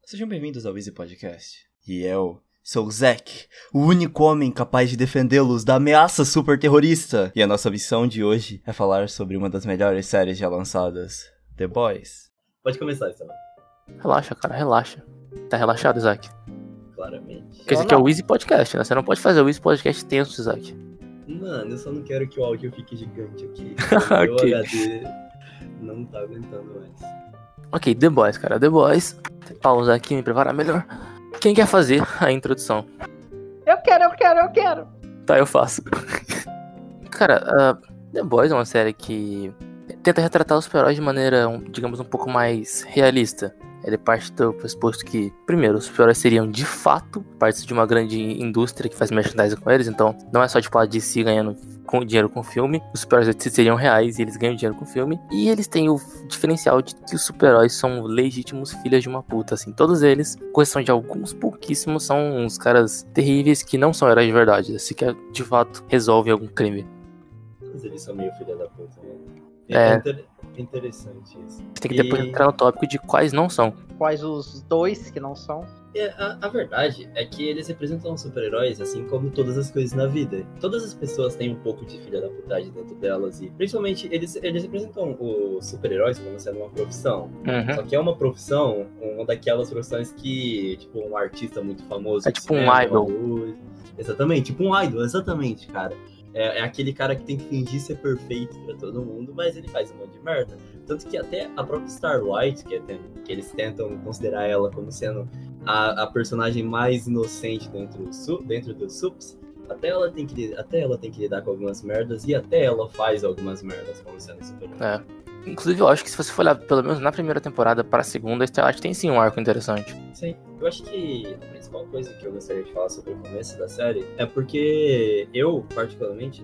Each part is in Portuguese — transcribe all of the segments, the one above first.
Sejam bem-vindos ao Easy Podcast. E eu sou o Zack, o único homem capaz de defendê-los da ameaça super terrorista. E a nossa missão de hoje é falar sobre uma das melhores séries já lançadas, The Boys. Pode começar, Estevão. Relaxa, cara, relaxa. Tá relaxado, Isaac? Claramente. Porque esse aqui é o Easy Podcast, né? Você não pode fazer o Easy Podcast tenso, Isaac. Mano, eu só não quero que o áudio fique gigante aqui. Ok. Meu HD não tá aguentando mais. Ok, The Boys, cara. The Boys. Pausa aqui, me preparar melhor. Quem quer fazer a introdução? Eu quero. Tá, eu faço. Cara, The Boys é uma série que tenta retratar os super-heróis de maneira, digamos, um pouco mais realista. Ele parte do pressuposto que, primeiro, os super-heróis seriam de fato parte de uma grande indústria que faz merchandising com eles. Então, não é só tipo a DC ganhando dinheiro com o filme. Os super-heróis seriam reais e eles ganham dinheiro com o filme. E eles têm o diferencial de que os super-heróis são legítimos filhos de uma puta, assim. Todos eles, com exceção de alguns pouquíssimos, são uns caras terríveis que não são heróis de verdade. Assim que de fato resolvem algum crime. Mas eles são meio filha da puta, né? É interessante isso. Tem que depois entrar no tópico de quais não são. Quais os dois que não são? A verdade é que eles representam super-heróis assim como todas as coisas na vida. Todas as pessoas têm um pouco de filha da putagem dentro delas e principalmente eles representam os super-heróis como sendo uma profissão. Só que é uma profissão, uma daquelas profissões que, tipo, um artista muito famoso... É tipo um idol. Exatamente, tipo um idol, exatamente, cara. É aquele cara que tem que fingir ser perfeito pra todo mundo, mas ele faz um monte de merda. Tanto que até a própria Starlight, que eles tentam considerar ela como sendo a personagem mais inocente dentro dos Sups, até ela tem que lidar com algumas merdas, e até ela faz algumas merdas como sendo super-herói. Inclusive, eu acho que se você for olhar, pelo menos na primeira temporada para a segunda, a Starlight tem sim um arco interessante. Sim, eu acho que a principal coisa que eu gostaria de falar sobre o começo da série é porque eu, particularmente,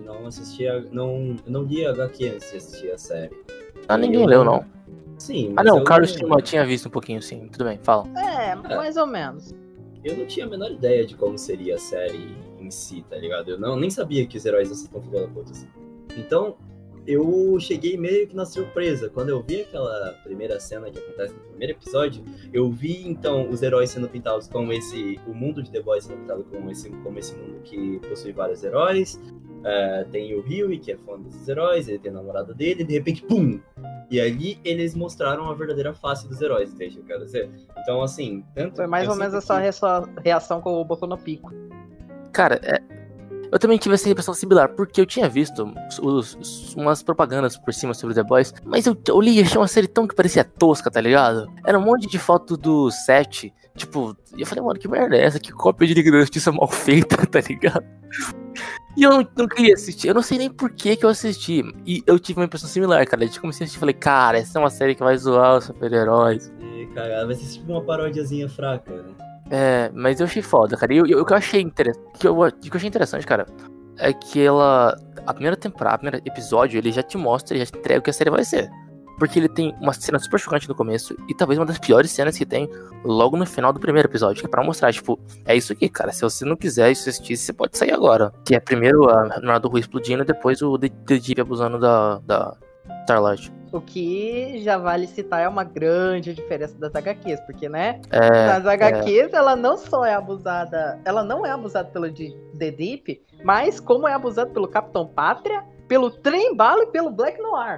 não li HQ antes de assistir a série. Ninguém leu, não. Sim, mas não, o Carlos tinha visto um pouquinho, sim. Tudo bem, fala. Mais ou menos. Eu não tinha a menor ideia de como seria a série em si, tá ligado? Eu nem sabia que os heróis não são tão filha da puta assim. Então, eu cheguei meio que na surpresa. Quando eu vi aquela primeira cena que acontece no primeiro episódio, eu vi, então, os heróis sendo pintados como o mundo de The Boys sendo pintado como esse mundo que possui vários heróis. Tem o Huey, que é fã desses heróis, ele tem a namorada dele, e de repente, pum! E ali eles mostraram a verdadeira face dos heróis, entende o que eu quero dizer? Então, assim... Foi mais ou menos essa reação com o Boku no Pico. Cara, eu também tive essa impressão similar, porque eu tinha visto umas propagandas por cima sobre The Boys, mas eu li e achei uma série tão que parecia tosca, tá ligado? Era um monte de foto do set, tipo, e eu falei, mano, que merda é essa? Que cópia de Liga da Justiça mal feita, tá ligado? E eu não queria assistir, eu não sei nem por que eu assisti. E eu tive uma impressão similar, cara. Eu comecei a assistir e falei, cara, essa é uma série que vai zoar os super-heróis. Cara, vai ser tipo uma parodiazinha fraca, né? Mas eu achei foda, cara. E o que eu achei interessante, cara, é que a primeira temporada, o primeiro episódio, ele já te mostra, ele já te entrega o que a série vai ser. Porque ele tem uma cena super chocante no começo e talvez uma das piores cenas que tem logo no final do primeiro episódio, que é pra mostrar, tipo, é isso aqui, cara. Se você não quiser assistir, você pode sair agora. Que é primeiro a namorada do Rui explodindo e depois o Deep abusando da Starlight. O que já vale citar é uma grande diferença das HQs, porque, né? Nas HQs ela não só é abusada, ela não é abusada pelo The Deep, mas como é abusada pelo Capitão Pátria, pelo Trem Bala e pelo Black Noir.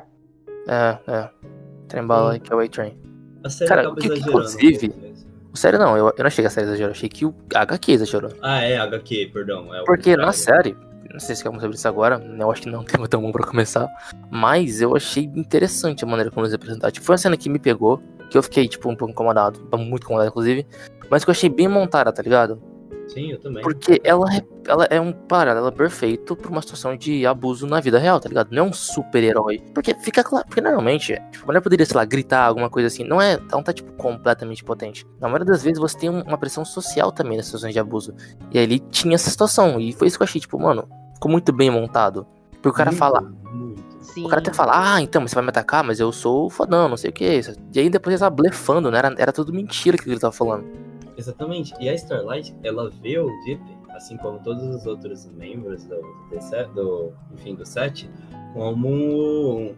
Trem Bala que é o A-Train. A série cara, acaba exagerando. Inclusive, série não, eu não achei que a série exagerou, achei que o HQ exagerou. HQ, perdão. Porque na série, não sei se quer sobre isso agora, eu acho que não tem tão bom pra começar, mas eu achei interessante a maneira como eles apresentaram. Tipo, foi uma cena que me pegou, que eu fiquei, tipo, um pouco incomodado, muito incomodado, inclusive, mas que eu achei bem montada, tá ligado? Sim, eu também. Porque ela é um paralelo perfeito pra uma situação de abuso na vida real, tá ligado? Não é um super-herói. Porque fica claro, porque normalmente, tipo, a mulher poderia, sei lá, gritar, alguma coisa assim. Ela não tá, tipo, completamente potente. Na maioria das vezes você tem uma pressão social também nas situações de abuso. E aí ele tinha essa situação. E foi isso que eu achei, tipo, mano, ficou muito bem montado. Porque o cara fala. Sim. O cara até fala, então, mas você vai me atacar, mas eu sou fodão, não sei o que é isso. E aí depois ele tava blefando, né? Era tudo mentira que ele tava falando. Exatamente. E a Starlight, ela vê o Deep, assim como todos os outros membros do set, como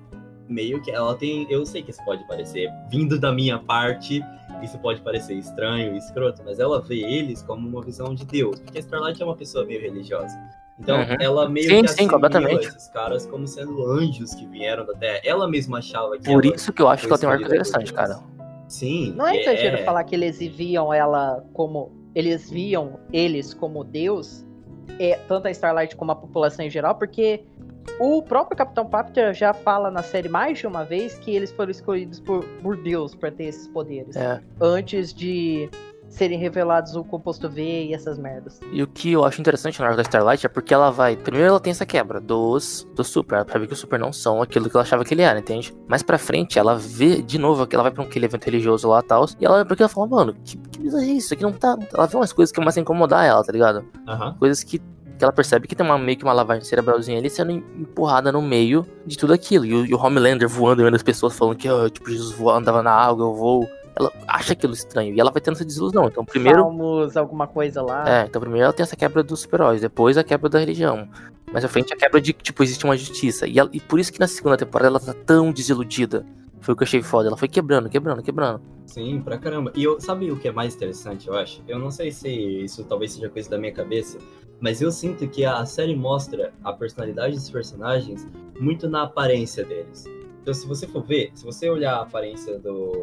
meio que ela tem... Eu sei que isso pode parecer, vindo da minha parte, isso pode parecer estranho e escroto, mas ela vê eles como uma visão de Deus, porque a Starlight é uma pessoa meio religiosa. Então, ela meio que assimila esses caras como sendo anjos que vieram da Terra. Ela mesma achava que... Por isso que eu acho que ela tem um arco interessante, cara. Sim. Não é exagero falar que eles viam ela como... Eles viam eles como Deus, tanto a Starlight como a população em geral, porque o próprio Capitão Pátria já fala na série mais de uma vez que eles foram escolhidos por Deus para ter esses poderes. Antes de serem revelados o composto V e essas merdas. E o que eu acho interessante na arco da Starlight é porque ela vai... Primeiro ela tem essa quebra do Super. Ela sabe que os Super não são aquilo que ela achava que ele era, entende? Mais pra frente, ela vê de novo que ela vai pra aquele evento religioso lá e tal. E porque ela fala, mano, que bizarro é isso? Isso aqui não tá... Ela vê umas coisas que começam a incomodar ela, tá ligado? Coisas que ela percebe que tem meio que uma lavagem cerebralzinha ali sendo empurrada no meio de tudo aquilo. E o Homelander voando, vendo as pessoas falando que tipo, Jesus andava na água, eu vou... Ela acha aquilo estranho e ela vai tendo essa desilusão. Então, primeiro. Salmos, alguma coisa lá. Então, primeiro ela tem essa quebra dos super-heróis, depois a quebra da religião. Mais à frente, a quebra de que, tipo, existe uma justiça. E por isso que na segunda temporada ela tá tão desiludida. Foi o que eu achei foda. Ela foi quebrando. Sim, pra caramba. E sabe o que é mais interessante, eu acho? Eu não sei se isso talvez seja coisa da minha cabeça, mas eu sinto que a série mostra a personalidade dos personagens muito na aparência deles. Então, se você for ver, se você olhar a aparência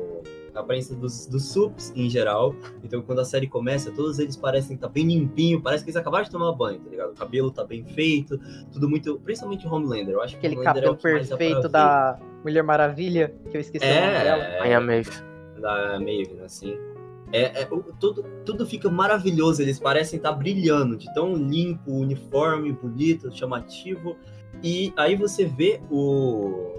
dos sups em geral, então quando a série começa, todos eles parecem estar bem limpinho, parece que eles acabaram de tomar banho, tá ligado? O cabelo tá bem feito, tudo muito, principalmente o Homelander, eu acho que aquele cabelo perfeito da Mulher Maravilha, que eu esqueci o nome dela. A Maeve. Da Maeve, assim. Tudo fica maravilhoso, eles parecem estar brilhando, de tão limpo, uniforme, bonito, chamativo. E aí você vê o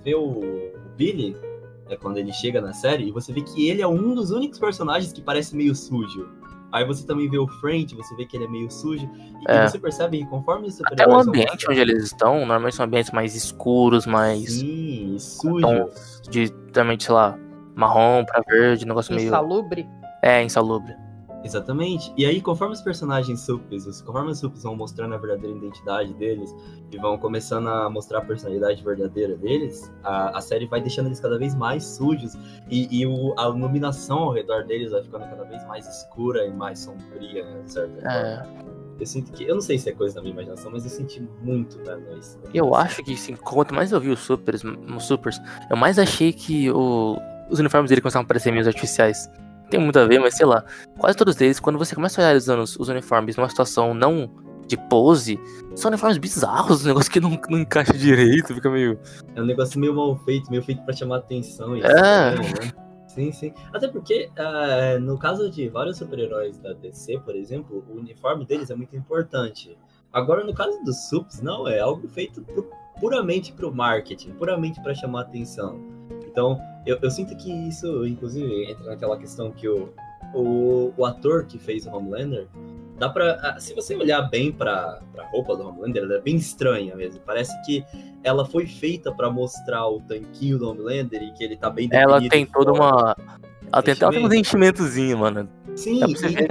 Billy, quando ele chega na série, e você vê que ele é um dos únicos personagens que parece meio sujo. Aí você também vê o Frank, você vê que ele é meio sujo. E você percebe que conforme os super-heróis... Até o ambiente onde eles estão, normalmente são ambientes mais escuros, mais... Sim, sujos. De, também, sei lá, marrom pra verde, negócio meio... Insalubre? Insalubre. Exatamente. E aí, conforme os personagens sups vão mostrando a verdadeira identidade deles e vão começando a mostrar a personalidade verdadeira deles, a série vai deixando eles cada vez mais sujos e a iluminação ao redor deles vai ficando cada vez mais escura e mais sombria, né, de certa forma. Eu sinto que... Eu não sei se é coisa da minha imaginação, mas eu senti muito vendo isso. Eu acho que, assim, quanto mais eu vi os supers, eu mais achei que os uniformes dele começaram a parecer meio artificiais. Tem muito a ver, mas sei lá. Quase todos eles, quando você começa a olhar os uniformes numa situação não de pose, são uniformes bizarros, um negócio que não encaixa direito, fica meio... É um negócio meio mal feito, meio feito pra chamar atenção. E né? Sim. Até porque, no caso de vários super-heróis da DC, por exemplo, o uniforme deles é muito importante. Agora, no caso dos sups, não, é algo feito puramente pro marketing, puramente pra chamar atenção. Então, eu sinto que isso, inclusive, entra naquela questão que o ator que fez o Homelander, dá pra... Se você olhar bem pra roupa do Homelander, ela é bem estranha mesmo. Parece que ela foi feita pra mostrar o tanquinho do Homelander e que ele tá bem definido. Ela tem toda uma... Ela tem um enchimentozinho, mano. Sim,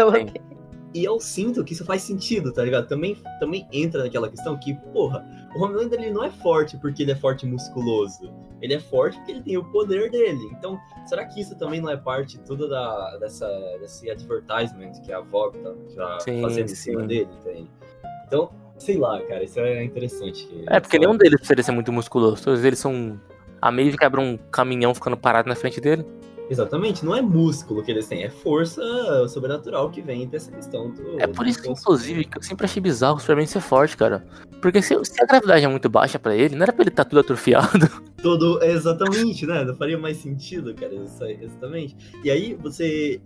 e eu sinto que isso faz sentido, tá ligado? Também entra naquela questão que, porra, o Homelander ele não é forte porque ele é forte e musculoso. Ele é forte porque ele tem o poder dele. Então, será que isso também não é parte toda desse advertisement que a Vogue tá fazendo em cima dele? Entende? Então, sei lá, cara, isso é interessante. Porque nenhum deles precisa ser muito musculoso. Todos eles são... A Maeve quebra um caminhão ficando parado na frente dele. Exatamente, não é músculo que eles têm, é força sobrenatural que vem dessa questão do... É por isso que, inclusive, que eu sempre achei bizarro o Superman ser forte, cara. Porque se a gravidade é muito baixa pra ele, não era pra ele estar tudo atrofiado. Exatamente, né? Não faria mais sentido, cara, exatamente. E aí, você...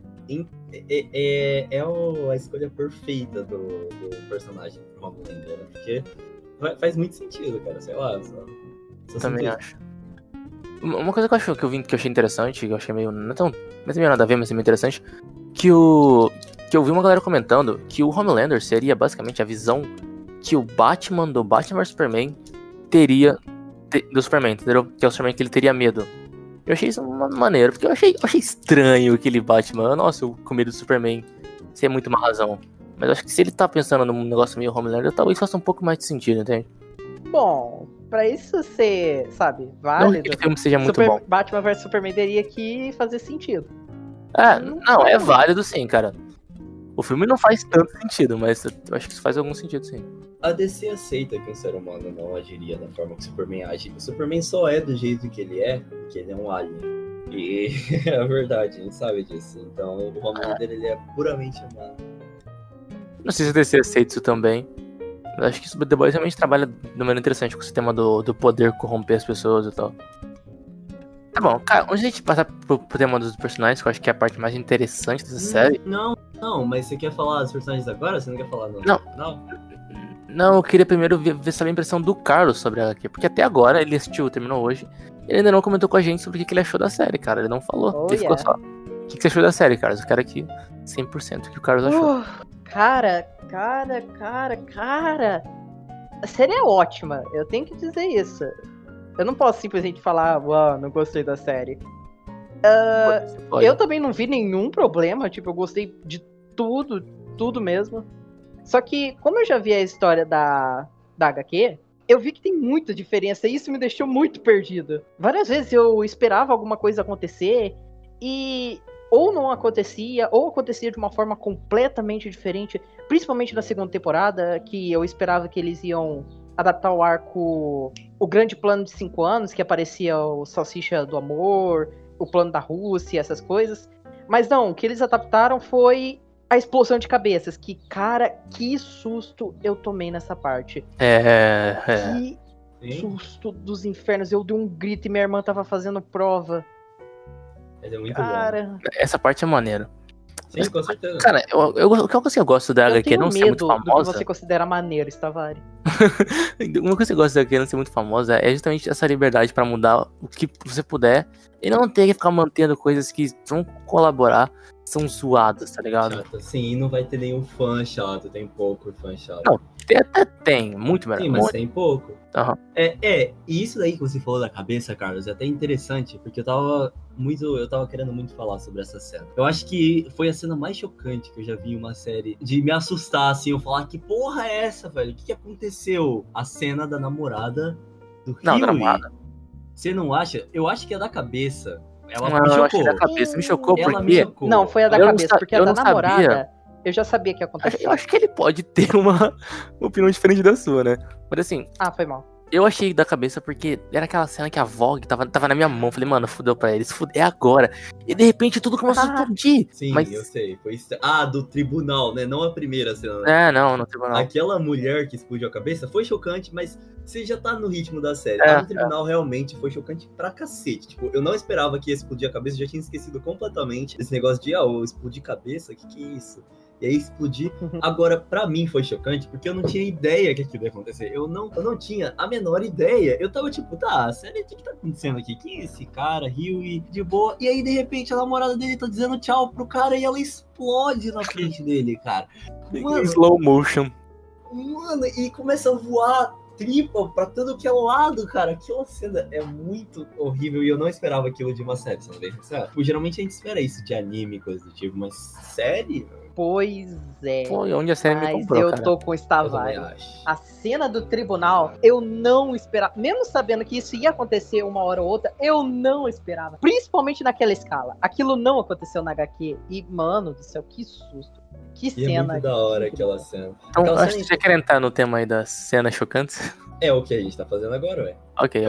a escolha perfeita do personagem pro Homelander, né? Porque faz muito sentido, cara, sei lá. Eu também acho. Uma coisa que eu achei interessante, que eu achei meio... Não é meio nada a ver, mas é meio interessante, que eu vi uma galera comentando que o Homelander seria basicamente a visão que o Batman do Batman vs Superman teria do Superman, entendeu? Que é o Superman que ele teria medo. Eu achei isso uma maneira, porque eu achei estranho aquele Batman. Nossa, eu com medo do Superman. Isso é muito uma razão. Mas eu acho que se ele tá pensando num negócio meio Homelander, talvez faça um pouco mais de sentido, entende? Bom, pra isso ser, sabe, válido, que o filme seja muito bom. Batman vs Superman teria que fazer sentido. Não, é válido sim, cara. O filme não faz tanto sentido, mas eu acho que isso faz algum sentido, sim. A DC aceita que um ser humano não agiria da forma que o Superman age. O Superman só é do jeito que ele é, porque ele é um alien. E é verdade, a gente sabe disso. Então o romance dele ele é puramente humano. Não sei se a DC aceita isso também. Eu acho que o The Boys realmente trabalha de maneira interessante com esse tema do poder corromper as pessoas e tal. Tá bom, cara, onde a gente passar pro tema dos personagens, que eu acho que é a parte mais interessante dessa série. Não, mas você quer falar dos personagens agora? Você não quer falar Não, eu queria primeiro ver saber a impressão do Carlos sobre a HQ, porque até agora ele assistiu, terminou hoje, ele ainda não comentou com a gente sobre o que ele achou da série, cara, ele não falou, ele ficou só. O que você achou da série, Carlos? Eu quero aqui 100% o que o Carlos achou. Cara, a série é ótima, eu tenho que dizer isso. Eu não posso simplesmente falar, não gostei da série. Eu também não vi nenhum problema, tipo, eu gostei de tudo mesmo. Só que, como eu já vi a história da HQ, eu vi que tem muita diferença e isso me deixou muito perdido. Várias vezes eu esperava alguma coisa acontecer e ou não acontecia, ou acontecia de uma forma completamente diferente, principalmente na segunda temporada, que eu esperava que eles iam adaptar o arco O Grande Plano de 5 Anos, que aparecia o Salsicha do Amor, o Plano da Rússia, essas coisas. Mas não, o que eles adaptaram foi a explosão de cabeças, que, cara, que susto eu tomei nessa parte. Que susto dos infernos, eu dei um grito e minha irmã tava fazendo prova. Mas é muito bom. Essa parte é maneira. Sim, com certeza. Cara, o que eu gosto da HQ não ser muito famosa... do que você considera maneiro, Stavari. Uma coisa que eu gosto da HQ não ser muito famosa é justamente essa liberdade pra mudar o que você puder e não ter que ficar mantendo coisas que vão colaborar, são zoadas, tá ligado? Chato. Sim, não vai ter nenhum fã chato, tem pouco fã chato. Não, até tem, muito melhor. Sim, mas tem pouco. Uhum. E isso daí que você falou da cabeça, Carlos, é até interessante, porque eu tava querendo muito falar sobre essa cena. Eu acho que foi a cena mais chocante que eu já vi em uma série, de me assustar, assim, eu falar, que porra é essa, velho? O que aconteceu? A cena da namorada do Hughie. Não, da namorada. Você não acha? Eu acho que é da cabeça. Ela me chocou. Eu achei da cabeça, me chocou porque... Não, foi a da cabeça, porque a da namorada... Eu já sabia que ia acontecer. Eu acho que ele pode ter uma opinião diferente da sua, né? Mas assim... foi mal. Eu achei da cabeça porque era aquela cena que a Vogue tava na minha mão. Falei, mano, fudeu pra eles. É agora. E de repente tudo começou a explodir. Sim, eu sei. Foi isso. Do tribunal, né? Não a primeira cena. Né? Não, no tribunal. Aquela mulher que explodiu a cabeça foi chocante, mas você já tá no ritmo da série. No tribunal realmente foi chocante pra cacete. Tipo, eu não esperava que ia explodir a cabeça. Eu já tinha esquecido completamente esse negócio de, explodir cabeça? Que é isso? E aí explodir. Agora, pra mim foi chocante, porque eu não tinha ideia que aquilo ia acontecer. Eu não tinha a menor ideia. Eu tava tipo, sério, o que tá acontecendo aqui? Quem é esse cara? Hughie, de boa. E aí, de repente, a namorada dele tá dizendo tchau pro cara e ela explode na frente dele, cara. Mano, slow motion. Mano, e começa a voar tripa pra todo que é lado, cara. Aquela cena é muito horrível e eu não esperava aquilo de uma série, sabe? Geralmente a gente espera isso de anime, coisa do tipo, mas série... Pois é. Foi onde a série me comprou, eu tô com o Stavari. A cena do tribunal, eu não esperava. Mesmo sabendo que isso ia acontecer uma hora ou outra, eu não esperava. Principalmente naquela escala. Aquilo não aconteceu na HQ. E, mano do céu, que susto. Que cena. É muito da hora aquela cena. Então, acho que você quer entrar no tema aí das cenas chocantes. É o que a gente tá fazendo agora, ué. Ok.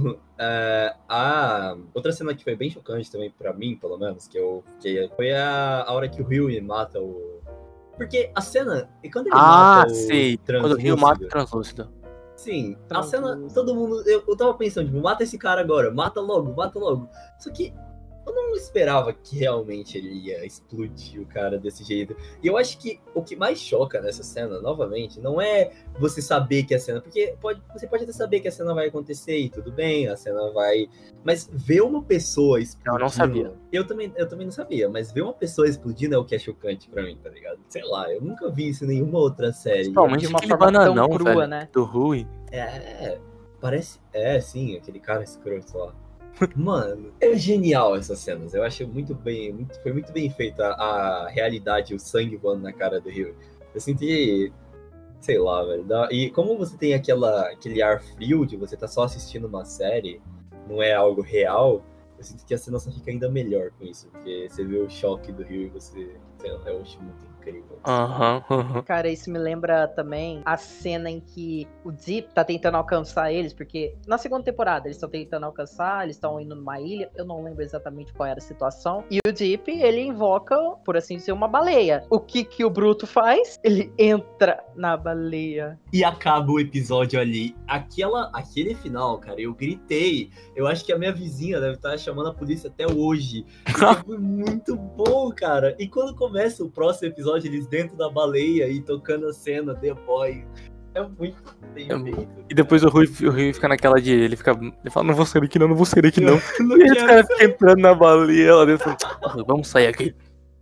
A outra cena que foi bem chocante também pra mim, pelo menos, foi a hora que o Hughie mata o... Porque a cena... E quando ele mata o sei. Quando o Hughie mata o translúcido. Sim, a cena... Todo mundo... Eu tava pensando, tipo, mata esse cara agora. Mata logo. Só que... Eu não esperava que realmente ele ia explodir o cara desse jeito. E eu acho que o que mais choca nessa cena, novamente, não é você saber que a cena... Porque você pode até saber que a cena vai acontecer e tudo bem, a cena vai... Mas ver uma pessoa explodindo... Eu não sabia. Eu também não sabia, mas ver uma pessoa explodindo é o que é chocante pra mim, tá ligado? Sei lá, eu nunca vi isso em nenhuma outra série. Principalmente de uma forma tão crua, velho, né? Do Rui. Parece... sim, aquele cara escroto lá. Mano, é genial essas cenas. Eu acho foi muito bem feita a realidade, o sangue voando na cara do Rio. Eu senti Sei lá, velho. E como você tem aquele ar frio de você tá só assistindo uma série, não é algo real, eu sinto que a cena só fica ainda melhor com isso. Porque você vê o choque do rio e você... Sei lá, eu acho muito incrível. Cara, isso me lembra também a cena em que o Deep tá tentando alcançar eles, porque na segunda temporada eles estão tentando alcançar, eles estão indo numa ilha, eu não lembro exatamente qual era a situação, e o Deep, ele invoca, por assim dizer, uma baleia. O que o Bruto faz? Ele entra na baleia. E acaba o episódio ali. Aquele final, cara, eu gritei. Eu acho que a minha vizinha deve estar chamando a polícia até hoje. Foi muito bom, cara. E quando começa o próximo episódio, eles dentro da baleia e tocando a cena The Boy. É muito bem feito. E depois o Rui fica naquela de... Ele fala, não vou sair aqui não, não vou sair aqui não. Não E os caras ficam entrando na baleia lá dentro. Vamos sair aqui.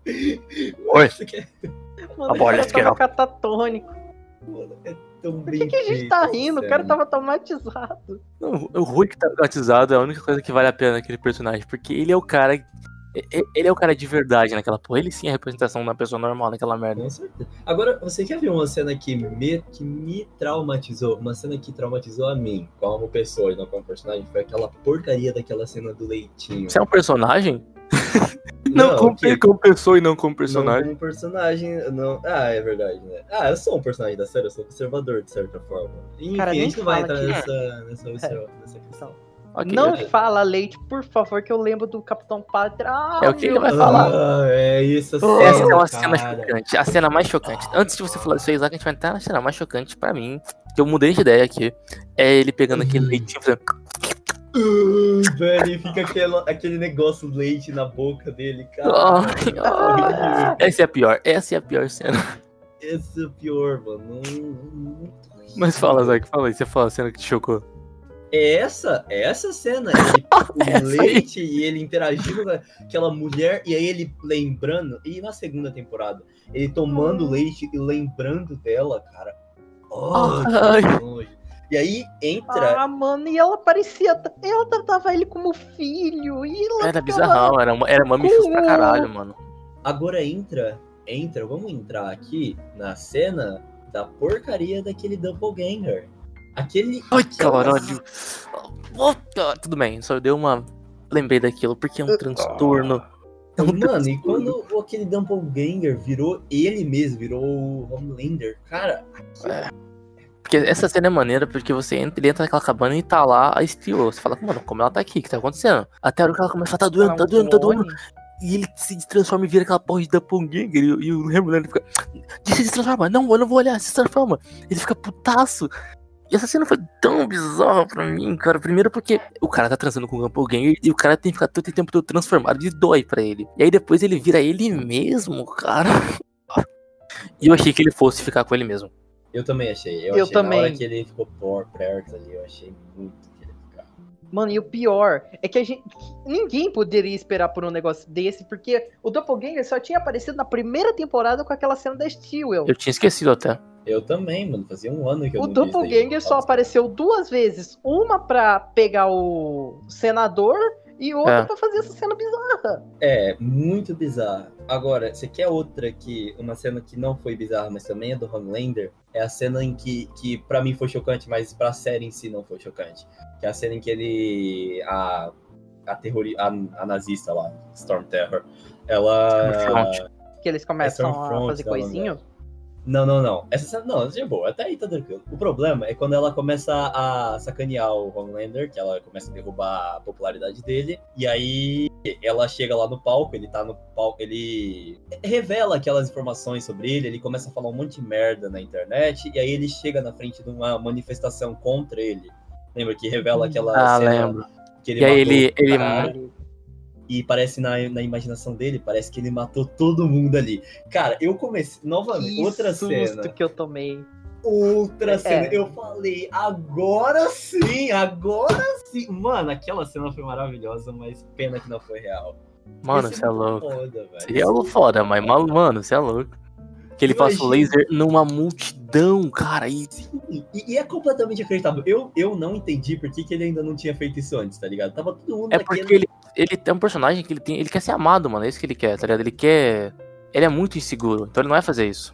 Oi. Mano, A bola o cara esquerda. tava catatônico. Mano, é tão Por bem que a gente feito, tá rindo? O cara sério. tava traumatizado. Não, o Rui que tá traumatizado é a única coisa que vale a pena naquele personagem. Porque ele é o cara... Ele é o cara de verdade naquela porra. Ele sim é a representação da pessoa normal naquela merda. Com certeza. Agora, você quer ver uma cena que me traumatizou? Uma cena que traumatizou a mim, como pessoa e não como personagem, foi aquela porcaria daquela cena do leitinho. Você é um personagem? Não, como pessoa e não como personagem. Não como personagem, não. Ah, é verdade, né? Ah, eu sou um personagem da série, eu sou observador, de certa forma. Enfim, Cara, a nem gente não vai fala entrar nessa questão. Okay, não okay. fala leite, por favor, que eu lembro do Capitão Pátria. É o que ele vai falar. Ah, é isso, Essa é uma cara. cena chocante. A cena mais chocante. Antes de você falar isso aí, Isaac, a gente vai entrar na cena mais chocante pra mim. Que eu mudei de ideia aqui. É ele pegando aquele leitinho e fazendo... Velho, fica aquele negócio leite na boca dele, cara. Essa é a pior. Essa é a pior cena. Esse é o pior, mano. Mas fala, Isaac, fala aí. Você fala a cena que te chocou. Essa cena, o leite e ele interagindo com aquela mulher, e aí ele lembrando, e na segunda temporada, ele tomando leite e lembrando dela, cara. E aí entra. Ah, mano, e ela parecia. Ela tratava ele como filho. E ela Era bizarrão, era mamichus pra caralho, mano. Agora entra, vamos entrar aqui na cena da porcaria daquele doppelganger. Ai, caralho. Tudo bem, só deu uma... Lembrei daquilo, porque é um transtorno. Mano, e quando aquele doppelganger virou ele mesmo, virou o Homelander, cara... Porque essa cena é maneira, porque ele entra naquela cabana e tá lá a Steel. Você fala, mano, como ela tá aqui? O que tá acontecendo? Até a hora que ela começa a falar, tá doendo. E ele se transforma e vira aquela porra de doppelganger. E o Homelander fica... Se transforma. Não, eu não vou olhar, se transforma. Ele fica putaço. E essa cena foi tão bizarra pra mim, cara. Primeiro porque o cara tá transando com o doppelganger e o cara tem que ficar todo o tempo todo transformado e dói pra ele. E aí depois ele vira ele mesmo, cara. E eu achei que ele fosse ficar com ele mesmo. Eu também achei. Eu achei também. Na hora que ele ficou perto ali, eu achei muito que ele ficava. Mano, e o pior é que ninguém poderia esperar por um negócio desse, porque o Doppelganger só tinha aparecido na primeira temporada com aquela cena da Steel. Eu tinha esquecido até. Eu também, mano. Fazia um ano que eu O não vi isso daí. Doppelganger só apareceu 2 vezes. Uma pra pegar o senador e outra pra fazer essa cena bizarra. É, muito bizarra. Agora, você quer uma cena que não foi bizarra, mas também é do Homelander? É a cena em que pra mim foi chocante, mas pra série em si não foi chocante. Que é a cena em que ele... A nazista lá, Storm Terror, ela... Que eles começam a fazer coisinho. Não. Essa cena não, essa é boa, até aí tá tranquilo. O problema é quando ela começa a sacanear o Homelander, que ela começa a derrubar a popularidade dele, e aí ela chega lá no palco, ele tá no palco, ele revela aquelas informações sobre ele começa a falar um monte de merda na internet, e aí ele chega na frente de uma manifestação contra ele. Lembra que revela aquela cena? Lembro. Que ele e aí ele e parece na imaginação dele, parece que ele matou todo mundo ali. Cara, eu comecei novamente, que outra susto cena. Que eu tomei. Outra cena. Eu falei, agora sim. Mano, aquela cena foi maravilhosa, mas pena que não foi real. Mano, você é louco. Foda, seria algo foda, mas mano, você é louco. Que ele passa o laser numa multidão, cara. E é completamente acreditável. Eu não entendi por que ele ainda não tinha feito isso antes, tá ligado? Tava todo mundo porque ele tem um personagem que ele quer ser amado, mano. É isso que ele quer, tá ligado? Ele é muito inseguro, então ele não vai fazer isso.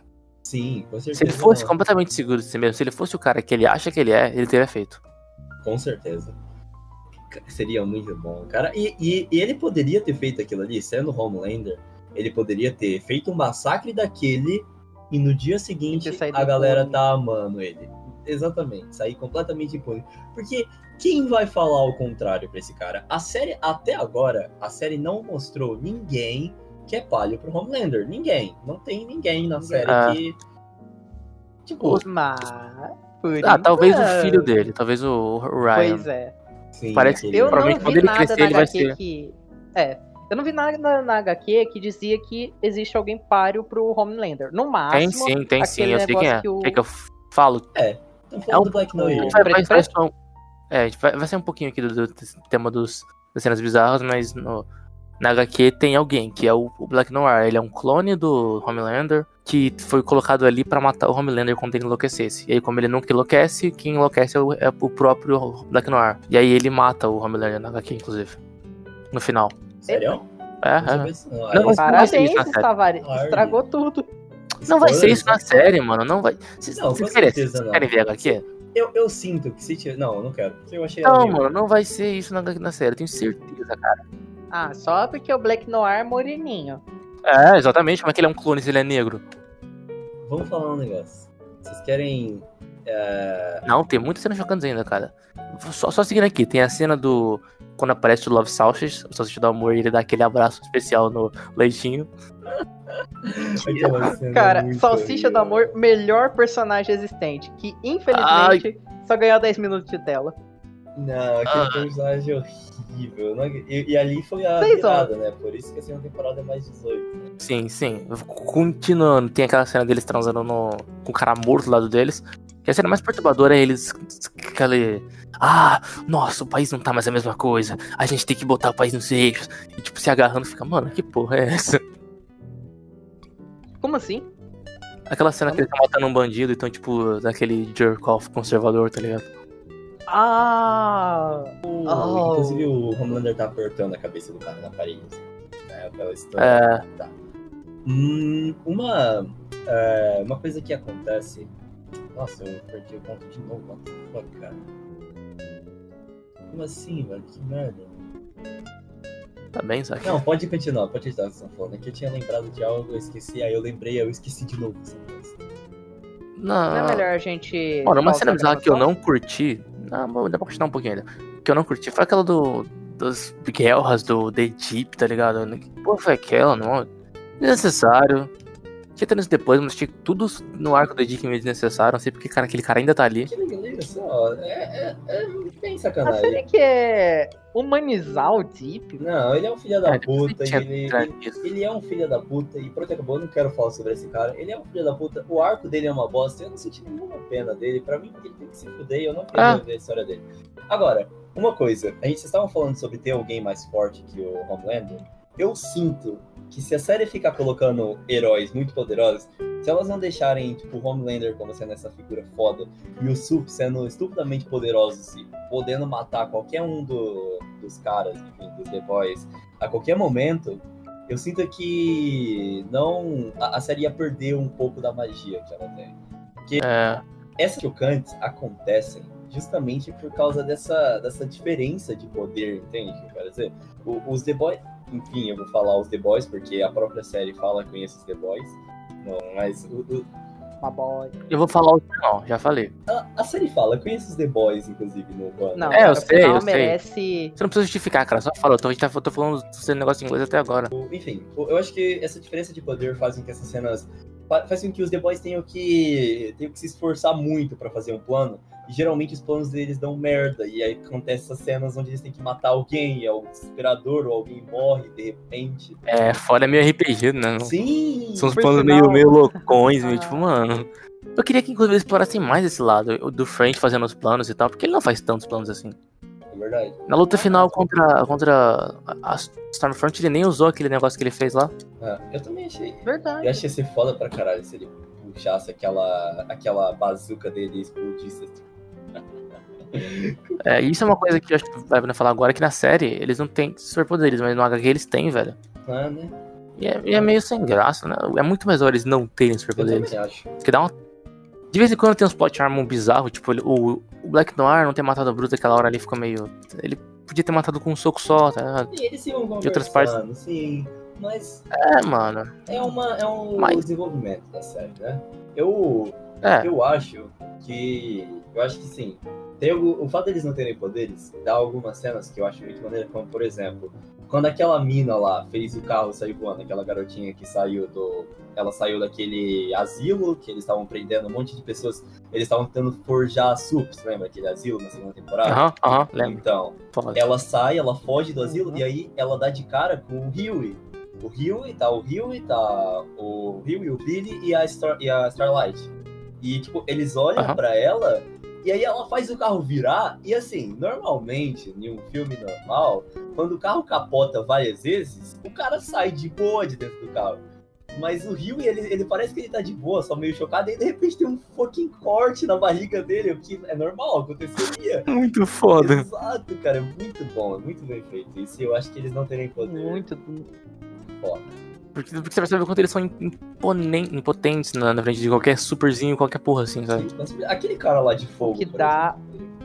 Sim, com certeza. Se ele fosse completamente seguro de si mesmo, se ele fosse o cara que ele acha que ele teria feito. Com certeza. Seria muito bom, cara. E ele poderia ter feito aquilo ali, sendo Homelander, ele poderia ter feito um massacre daquele e no dia seguinte a galera impune. Tá amando ele. Exatamente, sair completamente impune. Porque quem vai falar o contrário pra esse cara? A série, até agora, a série não mostrou ninguém que é palho pro Homelander. Ninguém. Não tem ninguém na série que... Tipo... talvez o filho dele, talvez o Ryan. Pois é. Sim, parece que eu provavelmente não vi quando ele nada crescer na ele vai HQ ser. Eu não vi nada na HQ que dizia que existe alguém páreo pro Homelander. No máximo. Tem sim, eu sei quem é. Quer que eu falo? Estão falando do Black Noir. Vai ser um pouquinho aqui do tema das cenas bizarras, mas na HQ tem alguém, que é o Black Noir. Ele é um clone do Homelander, que foi colocado ali pra matar o Homelander quando ele enlouquecesse. E aí, como ele nunca enlouquece, quem enlouquece é o próprio Black Noir. E aí ele mata o Homelander na HQ, inclusive. No final. Sério? Não, parabéns, Tavares. Estragou tudo. Não vai ser isso na série, mano. Não vai. Vocês querem ver a HQ? Eu sinto que se tiver... Não, eu não quero. Eu achei mano, não vai ser isso na série. Eu tenho certeza, cara. Só porque o Black Noir é moreninho. Exatamente. Como é que ele é um clone se ele é negro? Vamos falar um negócio. Vocês querem... Não, tem muitas cenas chocantes ainda, cara. Só seguindo aqui. Tem a cena do... Quando aparece o Love Sausage, o Salsicha do Amor, e ele dá aquele abraço especial no leitinho. Cara, Salsicha do Amor, melhor personagem existente. Que, infelizmente, só ganhou 10 minutos de tela. Não, aquele personagem é horrível. E ali foi a virada, né? Por isso que a segunda temporada é mais 18. Né? Sim. Continuando, tem aquela cena deles transando com o cara morto do lado deles. E a cena mais perturbadora é eles... nossa, o país não tá mais a mesma coisa. A gente tem que botar o país nos eixos. E tipo, se agarrando, fica, mano, que porra é essa? Como assim? Aquela cena que eles estão matando um bandido e estão, tipo, daquele jerk-off conservador, tá ligado? Inclusive o Homelander tá apertando a cabeça do cara na parede. Né? Aquela história. Tá. Uma coisa que acontece... Nossa, eu perdi o ponto de novo. What the fuck, cara? Como assim, velho? Que merda. Tá bem, sabe? Não, pode continuar o que você tá falando. É que eu tinha lembrado de algo, eu esqueci, aí eu esqueci de novo. Não é melhor a gente... Mano, uma cena bizarra que eu não curti... dá pra continuar um pouquinho ainda. Que eu não curti foi aquela das guerras do The Deep, tá ligado? Que porra foi aquela, não? Desnecessário. Tinha isso depois, mas tinha tudo no arco do Dick meio desnecessário. Não sei porque aquele cara ainda tá ali. Que legal, só. É bem sacanagem. A série que é humanizar o Deep? Não, ele é um filho da puta. Ele é um filho da puta. E pronto, acabou. Eu não quero falar sobre esse cara. Ele é um filho da puta. O arco dele é uma bosta. Eu não senti nenhuma pena dele. Pra mim, ele tem que se fuder. Eu não queria ver a história dele. Agora, uma coisa. Vocês estavam falando sobre ter alguém mais forte que o Homelander. Eu sinto que se a série ficar colocando heróis muito poderosos, se elas não deixarem, tipo, o Homelander como sendo essa figura foda, e o Sup sendo estupidamente poderoso, e podendo matar qualquer um dos caras, enfim, dos The Boys, a qualquer momento, eu sinto que a série ia perder um pouco da magia que ela tem. Porque essas chocantes acontecem justamente por causa dessa diferença de poder, entende o que eu quero dizer? Os The Boys... Enfim, eu vou falar os The Boys, porque a própria série fala que conhece os The Boys. Não, mas... Eu vou falar o final, já falei. A série fala, conhece os The Boys, inclusive, no ano. Não, eu sei. Merece... Você não precisa justificar, cara, só fala. Eu tô falando do negócio em inglês até agora. Enfim, eu acho que essa diferença de poder faz com que essas cenas... Faz com que os The Boys tenham que se esforçar muito pra fazer um plano. E geralmente os planos deles dão merda. E aí acontece essas cenas onde eles têm que matar alguém, é o desesperador, ou alguém morre de repente. Fora é meio RPG, né? Sim! São uns planos meio loucões, meio tipo, mano. Eu queria que inclusive eles explorassem mais esse lado, o do Frank fazendo os planos e tal, porque ele não faz tantos planos assim. É verdade. Na luta final contra a Stormfront, ele nem usou aquele negócio que ele fez lá. Eu também achei. Verdade. Eu achei ser foda pra caralho se ele puxasse aquela bazuca dele e explodisse. Isso é uma coisa que eu acho que vai falar agora, que na série eles não têm superpoderes, mas no HQ eles têm, velho. Né? E é meio sem graça, né? É muito mais hora eles não terem superpoderes. Eu também acho. Porque dá uma... De vez em quando tem uns plot armor bizarro, tipo, o Black Noir não ter matado a Bruta aquela hora ali ficou meio... Ele podia ter matado com um soco só, tá ligado? E eles iam conversando, De outras partes. sim. Mas Mano. é um Mas... desenvolvimento da série, né? Eu acho que sim. Tem o fato deles não terem poderes dá algumas cenas que eu acho muito maneira, como por exemplo, quando aquela mina lá fez o carro sair voando, aquela garotinha que ela saiu daquele asilo que eles estavam prendendo um monte de pessoas, eles estavam tentando forjar sups, lembra aquele asilo na segunda temporada? Lembro. Então, ela sai, ela foge do asilo e aí ela dá de cara com o Huey. O Huey, o Huey, o Billy e a Starlight. E, tipo, eles olham pra ela e aí ela faz o carro virar. E, assim, normalmente, em um filme normal, quando o carro capota várias vezes, o cara sai de boa de dentro do carro. Mas o Huey, ele parece que ele tá de boa, só meio chocado. E aí, de repente, tem um fucking corte na barriga dele, o que é normal, aconteceria. Muito foda. Exato, cara, é muito bom, é muito bem feito. Isso eu acho que eles não terem poder. Muito foda. Porque você percebe o quanto eles são impotentes na frente de qualquer superzinho, qualquer porra assim, sabe? Aquele cara lá de fogo. Que dá.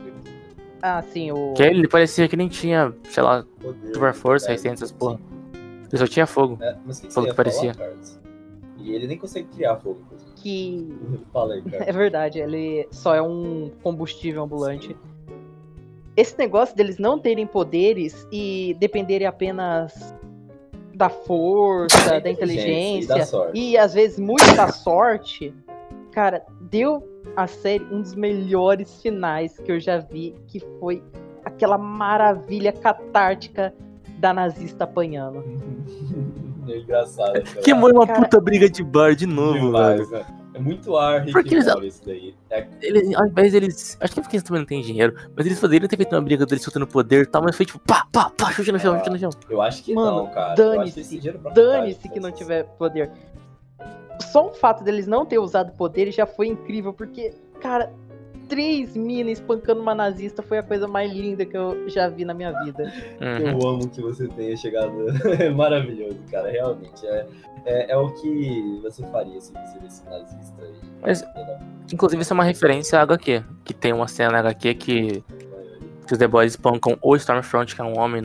Sim, o. Que ele parecia que nem tinha, sei lá, super força, resistência, essas porra. Ele só tinha fogo. Mas que pelo que parecia. E ele nem consegue criar fogo, inclusive. Que. Fala aí, cara. É verdade, ele só é um combustível ambulante. Sim. Esse negócio deles não terem poderes e dependerem apenas da força, da inteligência e às vezes muito da sorte, cara, deu a série um dos melhores finais que eu já vi, que foi aquela maravilha catártica da nazista apanhando. É engraçado. Que foi uma puta briga de bar de novo, demais, velho. Né? É muito ar porque eles, isso daí. Ao invés deles... Acho que é porque eles também não têm dinheiro, mas eles poderiam ter feito uma briga deles soltando poder e tal, mas foi tipo, pá, chute no chão. Eu acho que mano, não, cara. Dane-se que não tiver poder. Só o fato deles não ter usado poder já foi incrível, porque, cara, 3 minas espancando uma nazista foi a coisa mais linda que eu já vi na minha vida. Eu amo que você tenha chegado. É maravilhoso, cara, realmente. É o que você faria se você visse nazista aí. Mas, inclusive, isso é uma referência à HQ, que tem uma cena na HQ que os The Boys espancam o Stormfront, que é um homem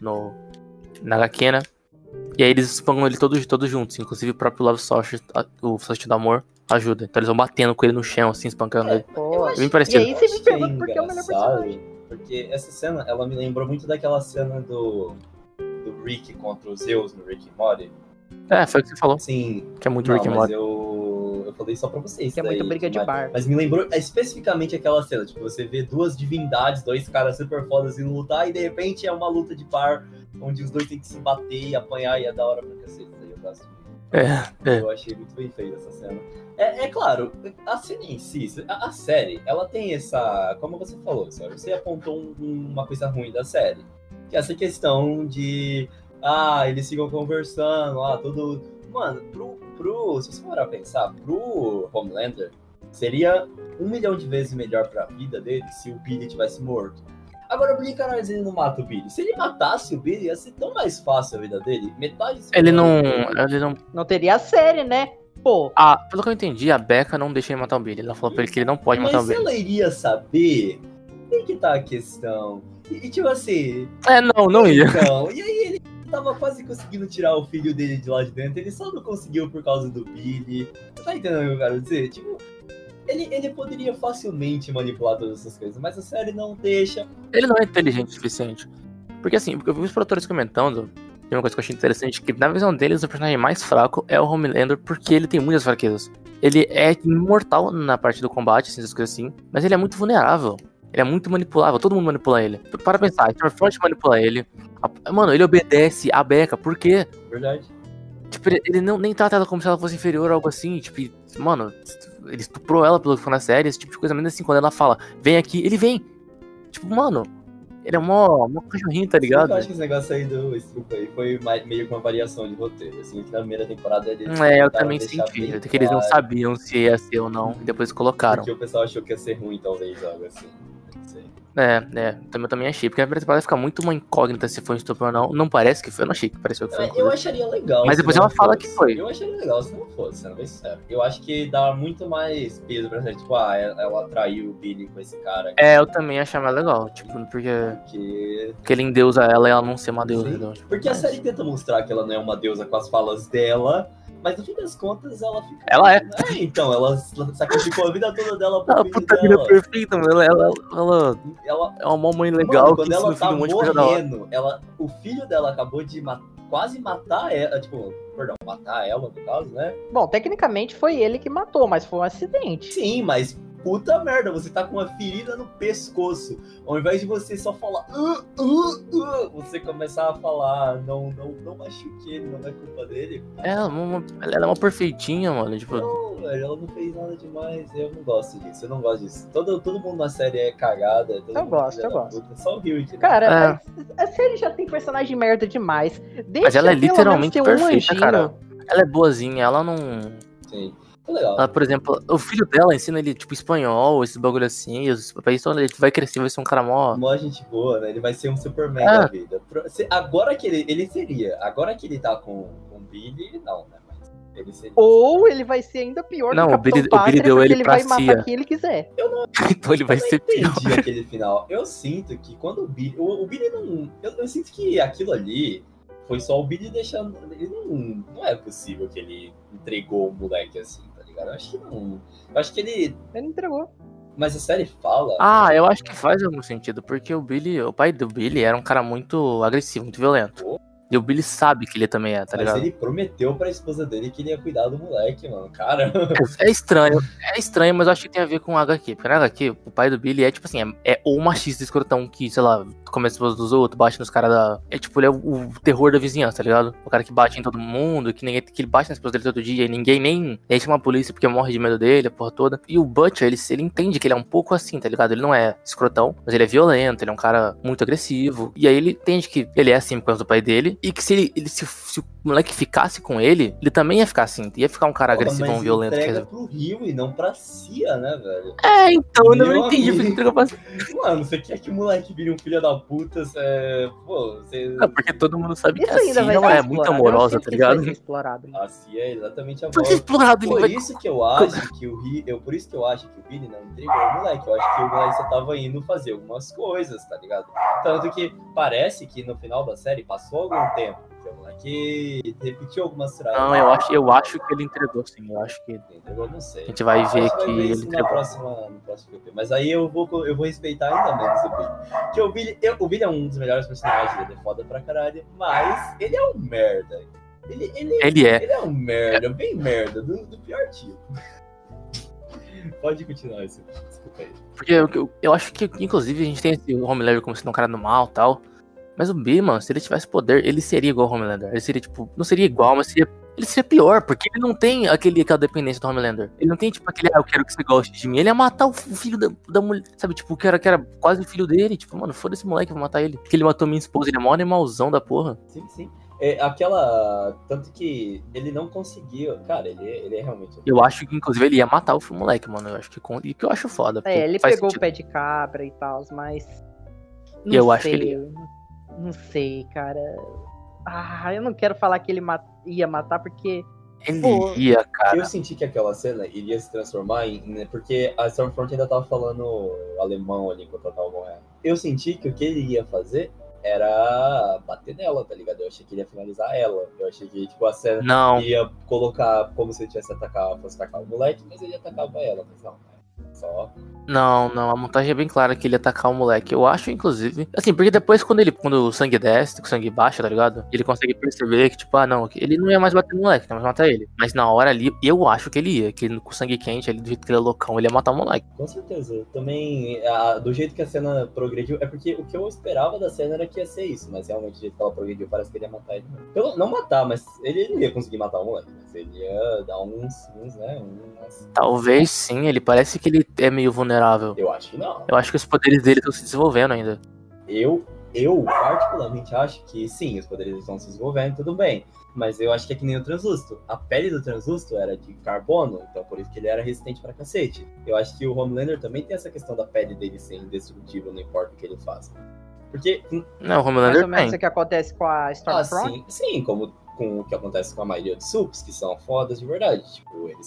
na HQ, né? E aí eles espancam ele todos juntos, inclusive o próprio Love Sauce, o Sauce do Amor, ajuda. Então eles vão batendo com ele no chão, assim, espancando ele. É bem parecido. E aí você me pergunta por que é o melhor personagem. Porque essa cena, ela me lembrou muito daquela cena do Rick contra os Zeus no Rick and Morty. Foi o que você falou. Sim. Que é muito Rick and Morty. Eu falei só pra vocês. Que é muita briga de bar. Mas me lembrou especificamente aquela cena. Tipo, você vê 2 divindades, 2 caras super fodas indo lutar, e de repente é uma luta de bar, onde os 2 têm que se bater e apanhar, e é da hora pra cacete. Eu gosto muito. Eu achei muito bem feita essa cena. É claro, a cena em si, a série, ela tem essa... Como você falou, senhora, você apontou uma coisa ruim da série. Que é essa questão de... eles ficam conversando, tudo... Mano, se você for pensar, pro Homelander, seria 1 milhão de vezes melhor pra vida dele se o Billy tivesse morto. Agora, por que caralho ele não mata o Billy? Se ele matasse o Billy, ia ser tão mais fácil a vida dele. Metade... Ele não... Não teria a série, né? Pô. Pelo que eu entendi, a Becca não deixa ele matar o Billy. Ela falou pra ele que ele não pode matar o Billy. Mas ela iria saber... Tem que tá a questão. E tipo assim... Não ia. Então, e aí ele tava quase conseguindo tirar o filho dele de lá de dentro, ele só não conseguiu por causa do Billy. Tá entendendo o que eu quero dizer? Tipo, ele poderia facilmente manipular todas essas coisas, mas a série não deixa. Ele não é inteligente o suficiente. Porque assim, eu vi os produtores comentando, tem uma coisa que eu achei interessante, que na visão deles o personagem mais fraco é o Homelander, porque ele tem muitas fraquezas. Ele é imortal na parte do combate, essas coisas assim, mas ele é muito vulnerável. Ele é muito manipulável, todo mundo manipula ele. Para pensar, a Stormfront manipula ele. Mano, ele obedece a Becca, por quê? Verdade. Tipo, ele nem trata ela como se ela fosse inferior ou algo assim. Tipo, mano, ele estuprou ela pelo que foi na série, esse tipo de coisa. Mesmo assim, quando ela fala, vem aqui, ele vem. Tipo, mano, ele é mó cachorrinho, tá ligado? Eu acho que esse negócio aí do estrupo aí foi meio que uma variação de roteiro. Assim, que na primeira temporada ele... eu também senti. Que eles não sabiam se ia ser ou não, e depois colocaram. Porque o pessoal achou que ia ser ruim, talvez, algo assim. Eu também achei. Porque a primeira temporada fica muito uma incógnita se foi um estupro ou não. Não parece que foi, eu não achei que pareceu que foi. Eu acharia legal. Mas depois ela fala que foi. Eu acharia legal se não fosse, sendo bem sincero. Eu acho que dá muito mais peso pra ser, tipo, ela traiu o Billy com esse cara. Eu também achei mais legal. Tipo, porque ele endeusa ela e ela não ser uma deusa. Então, tipo, porque a série tenta mostrar que ela não é uma deusa com as falas dela. Mas no fim das contas, ela fica... Ela é. Então, ela sacrificou a vida toda dela pro filho puta dela. Vida perfeita, mano. Ela é uma mãe legal. Mano, quando ela tá morrendo, o filho dela acabou de quase matar ela. Matar ela, no caso, né? Bom, tecnicamente foi ele que matou, mas foi um acidente. Sim, mas... Puta merda, você tá com uma ferida no pescoço. Ao invés de você só falar você começar a falar não machuque ele, não é culpa dele. Ela é uma perfeitinha, mano. Tipo... Não, velho, ela não fez nada demais. Eu não gosto disso. Todo mundo na série é cagada. Eu gosto. Puta, só o Hewitt, né? Cara, a série já tem personagem merda demais. Mas ela é literalmente perfeita, cara. Ela é boazinha, ela não... Sim. Legal. Ela, por exemplo, o filho dela ensina ele, tipo, espanhol, esses bagulho assim, ele vai crescer, vai ser um cara mó gente boa, né? Ele vai ser um Superman da vida. Agora que ele seria. Agora que ele tá com o Billy, não, né? Mas ele seria. Ou ele vai ser ainda pior não, que o Billy Pátria, deu porque ele vai pra matar quem ele quiser. Então ele vai ser pior. Eu entendi aquele final. Eu sinto que quando o Billy não... Eu sinto que aquilo ali... Foi só o Billy deixando... Ele não é possível que ele entregou o moleque assim, tá ligado? Eu acho que não. Eu acho que ele... Ele entregou. Mas a série fala... eu acho que faz algum sentido, porque o pai do Billy era um cara muito agressivo, muito violento. E o Billy sabe que ele também tá ligado? Mas ele prometeu pra esposa dele que ele ia cuidar do moleque, mano. Cara... É estranho, mas eu acho que tem a ver com o HQ. Porque na HQ, o pai do Billy é tipo assim, é o machista escrotão que, sei lá, come a esposa dos outros, bate nos caras da... É tipo, ele é o terror da vizinhança, tá ligado? O cara que bate em todo mundo, que ele bate na esposa dele todo dia e ninguém nem chama a polícia porque morre de medo dele, a porra toda. E o Butcher, ele entende que ele é um pouco assim, tá ligado? Ele não é escrotão, mas ele é violento, ele é um cara muito agressivo. E aí ele entende que ele é assim por causa do pai dele. E que se o moleque ficasse com ele também ia ficar assim. Ia ficar um cara agressivo, violento. Mas entrega pro Rio e não pra Cia, né, velho? Então eu não entendi porque entregou pra Cia. Mano, você quer que o moleque vire um filho da puta? Porque todo mundo sabe que a Cia não é muito amorosa, tá ligado? A Cia é exatamente amorosa. Foi explorado, por isso que eu acho que o Billy não entregou o moleque. Eu acho que o moleque só tava indo fazer algumas coisas, tá ligado? Tanto que parece que no final da série passou algum tempo. O moleque repetiu algumas frases. Não, eu acho que ele entregou, sim. Eu acho que ele entregou, não sei. A gente vai ver que ele entregou. No próximo filme. Mas aí eu vou respeitar ainda menos o Billy. Porque o Billy é um dos melhores personagens, ele é foda pra caralho, mas ele é um merda. Ele é um merda, bem merda, do pior tipo. Pode continuar isso. Desculpa aí. Porque eu acho que, inclusive, a gente tem esse Homelander como sendo um cara do mal e tal. Mas o B, mano, se ele tivesse poder, ele seria igual ao Homelander. Ele seria, tipo, não seria igual, mas ele seria pior, porque ele não tem aquela dependência do Homelander. Ele não tem, tipo, eu quero que você goste de mim. Ele ia matar o filho da mulher, sabe? Tipo, que era quase o filho dele. Tipo, mano, foda esse moleque, eu vou matar ele. Porque ele matou minha esposa, ele é mó animalzão da porra. Sim. Tanto que ele não conseguiu. Cara, ele é realmente. Eu acho que, inclusive, ele ia matar o moleque, mano. Eu acho que eu acho foda. Ele pegou o pé de cabra e tal, mas. Acho que ele ia. Não sei, cara. Eu não quero falar que ele ia matar, porque... Ele ia, cara. Eu senti que aquela cena iria se transformar em... Porque a Stormfront ainda tava falando alemão ali enquanto ela tava morrendo. Eu senti que o que ele ia fazer era bater nela, tá ligado? Eu achei que ele ia finalizar ela. Eu achei que, tipo, a cena ia colocar como se ele tivesse fosse atacar o moleque, mas ele atacava ela, mas não. Só. Não, a montagem é bem clara que ele ia atacar o moleque. Eu acho, inclusive, assim, porque depois quando o sangue desce, o sangue baixa, tá ligado? Ele consegue perceber que, tipo, não, ele não ia mais bater no moleque, não ia mais matar ele. Mas na hora ali, eu acho que ele ia, que com o sangue quente, ali, do jeito que ele é loucão, ele ia matar o moleque. Com certeza. Também, do jeito que a cena progrediu, é porque o que eu esperava da cena era que ia ser isso, mas realmente, do jeito que ela progrediu, parece que ele ia matar ele. Não matar, mas ele não ia conseguir matar o moleque, mas ele ia dar Talvez sim, ele parece que ele é meio vulnerável. Eu acho que não. Eu acho que os poderes dele estão se desenvolvendo ainda. Eu eu particularmente acho que sim, os poderes estão se desenvolvendo, tudo bem. Mas eu acho que é que nem o translúcido. A pele do translúcido era de carbono, então por isso que ele era resistente pra cacete. Eu acho que o Homelander também tem essa questão da pele dele ser indestrutível, não importa o que ele faça. Porque... Não, o Homelander mais ou menos o que acontece com a Stormfront? Sim, como com o que acontece com a maioria dos sups, que são fodas de verdade. Tipo, eles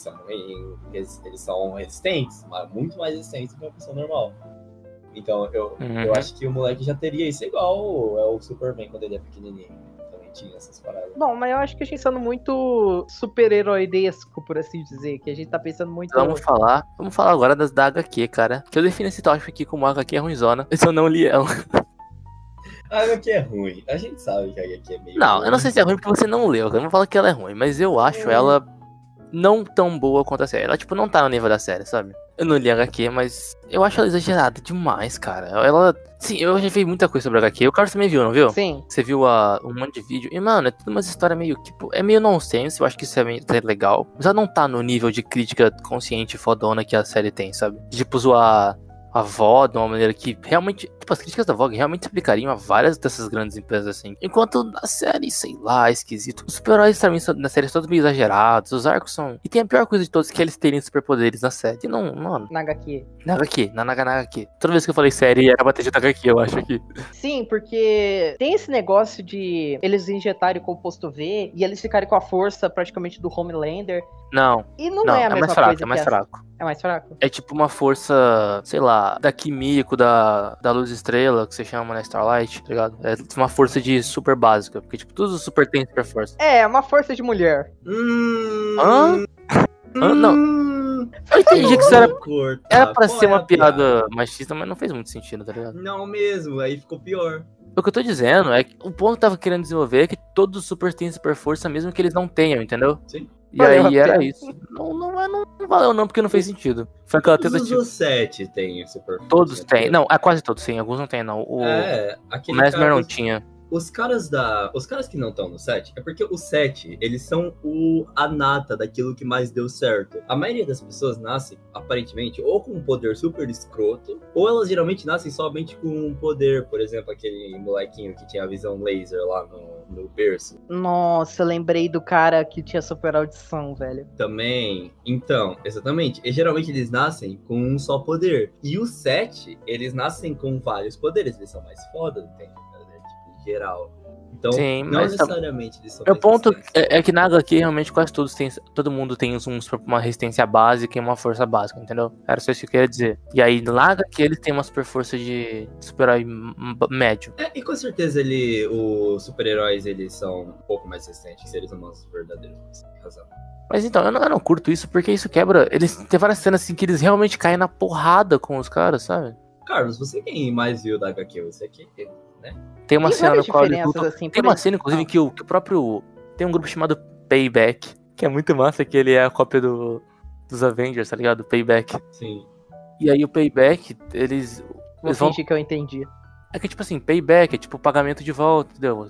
são resistentes, mas muito mais resistentes do que uma pessoa normal. Então, eu acho que o moleque já teria isso igual é o Superman quando ele é pequenininho. Também tinha essas paradas. Bom, mas eu acho que a gente tá sendo muito super-heroidesco, por assim dizer. Que a gente tá pensando muito... Vamos falar agora da HQ, cara. Que eu defino esse tópico aqui como a HQ é ruimzona. Eu não li ela. A HQ é ruim. A gente sabe que a HQ é meio Não, ruim. eu não sei se é ruim porque você não leu. Eu não vou falar que ela é ruim, mas eu acho ela não tão boa quanto a série. Ela, tipo, não tá no nível da série, sabe? Eu não li a HQ, mas eu acho ela exagerada demais, cara. Ela... Sim, eu já vi muita coisa sobre a HQ. O Carlos também viu, não viu? Sim. Você viu um monte de vídeo. E, mano, é tudo umas histórias meio, tipo... É meio nonsense, eu acho que isso é meio legal. Mas ela não tá no nível de crítica consciente fodona que a série tem, sabe? Tipo, zoar a VOG de uma maneira que realmente... Tipo, as críticas da VOG realmente explicariam a várias dessas grandes empresas, assim. Enquanto na série, sei lá, esquisito. Os super-heróis também na série são todos meio exagerados. Os arcos são... E tem a pior coisa de todos, que eles terem superpoderes na série. E não, mano... Na HQ. Na HQ. Toda vez que eu falei série, era pra ter dito HQ, eu acho aqui. Sim, porque tem esse negócio de eles injetarem o composto V e eles ficarem com a força praticamente do Homelander. Não. E não é a mesma mais fraco, coisa. É mais fraco. É mais fraco? É tipo uma força, sei lá, da Kimiko, da Luz Estrela, que você chama na Starlight, tá ligado? É uma força de super básica, porque tipo, todos os super têm super força. É, uma força de mulher. Hã? Não. Eu entendi que isso era pra ser uma piada machista, mas não fez muito sentido, tá ligado? Não mesmo, aí ficou pior. O que eu tô dizendo é que o ponto que tava querendo desenvolver é que todos os super têm super força, mesmo que eles não tenham, entendeu? Sim. E aí era isso. Não valeu não, porque não fez sentido. Foi aquela tentativa. Todos os 7 têm super força. Todos têm. Não, quase todos têm. Alguns não têm, não. O Mesmer não tinha. Os caras que não estão no 7, é porque o 7, eles são a nata daquilo que mais deu certo. A maioria das pessoas nasce, aparentemente, ou com um poder super escroto, ou elas geralmente nascem somente com um poder, por exemplo, aquele molequinho que tinha a visão laser lá no berço. Nossa, eu lembrei do cara que tinha super audição, velho. Também. Então, exatamente. E geralmente eles nascem com um só poder. E os 7, eles nascem com vários poderes. Eles são mais foda do que geral. Então, sim, não necessariamente eles são. Meu ponto é que na HQ realmente quase todos tem. Todo mundo tem uma resistência básica e uma força básica, entendeu? Era só isso que eu queria dizer. E aí, na HQ eles têm uma super força de super-herói médio. E com certeza os super-heróis eles são um pouco mais resistentes que seres humanos verdadeiros. Você tem razão. Mas então, eu não curto isso porque isso quebra. Eles tem várias cenas assim que eles realmente caem na porrada com os caras, sabe? Carlos, você quem mais viu da HQ? Você aqui, né? Tem uma cena no qual eles lutam. Assim, tem uma cena, inclusive, que o próprio. Tem um grupo chamado Payback, que é muito massa, que ele é a cópia dos Avengers, tá ligado? Payback. Sim. E aí o Payback, eles vão fingir que eu entendi. É que tipo assim, Payback é tipo pagamento de volta, entendeu?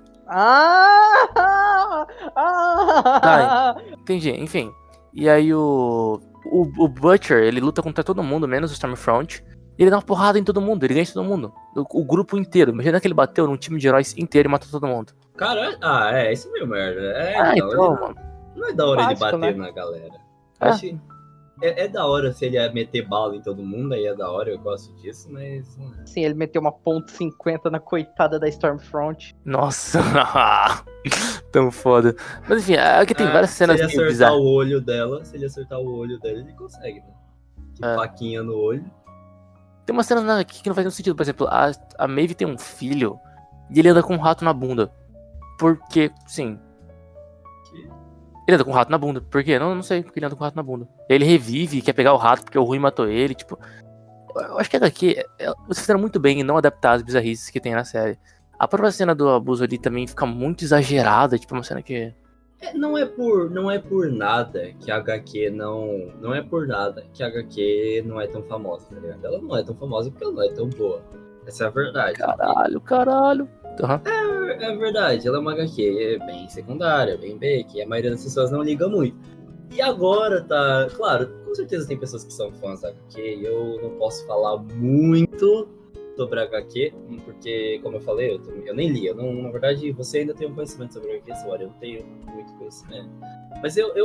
Tá, entendi, enfim. E aí o Butcher, ele luta contra todo mundo, menos o Stormfront. E ele dá uma porrada em todo mundo, ele ganha todo mundo. O grupo inteiro. Imagina que ele bateu num time de heróis inteiro e matou todo mundo. Cara, isso é meio merda. Então, mano. Não é da hora ele bater na galera. Acho é da hora se ele meter bala em todo mundo, aí é da hora, eu gosto disso, mas... Sim, ele meteu uma .50 na coitada da Stormfront. Nossa, tão foda. Mas enfim, aqui tem várias cenas bizarras. Se ele acertar o olho dela, ele consegue, né? Que faquinha no olho. Tem uma cena aqui que não faz nenhum sentido. Por exemplo, a Maeve tem um filho e ele anda com um rato na bunda. Porque, sim. Ele anda com um rato na bunda. Por quê? Não sei porque ele anda com um rato na bunda. Ele revive e quer pegar o rato porque o Rui matou ele. Tipo, eu acho que aqui vocês fizeram muito bem em não adaptar as bizarrices que tem na série. A própria cena do abuso ali também fica muito exagerada. Tipo, uma cena que... Não é por nada que a HQ não é por nada que a HQ não é tão famosa, tá ligado? Ela não é tão famosa porque ela não é tão boa. Essa é a verdade. Caralho. Uhum. É verdade, ela é uma HQ bem secundária, bem B, que a maioria das pessoas não liga muito. E agora tá... Claro, com certeza tem pessoas que são fãs da HQ e eu não posso falar muito sobre a HQ, porque, como eu falei, eu nem li. Na verdade, você ainda tem um conhecimento sobre a HQ, Sora. Eu não tenho muito conhecimento. Mas eu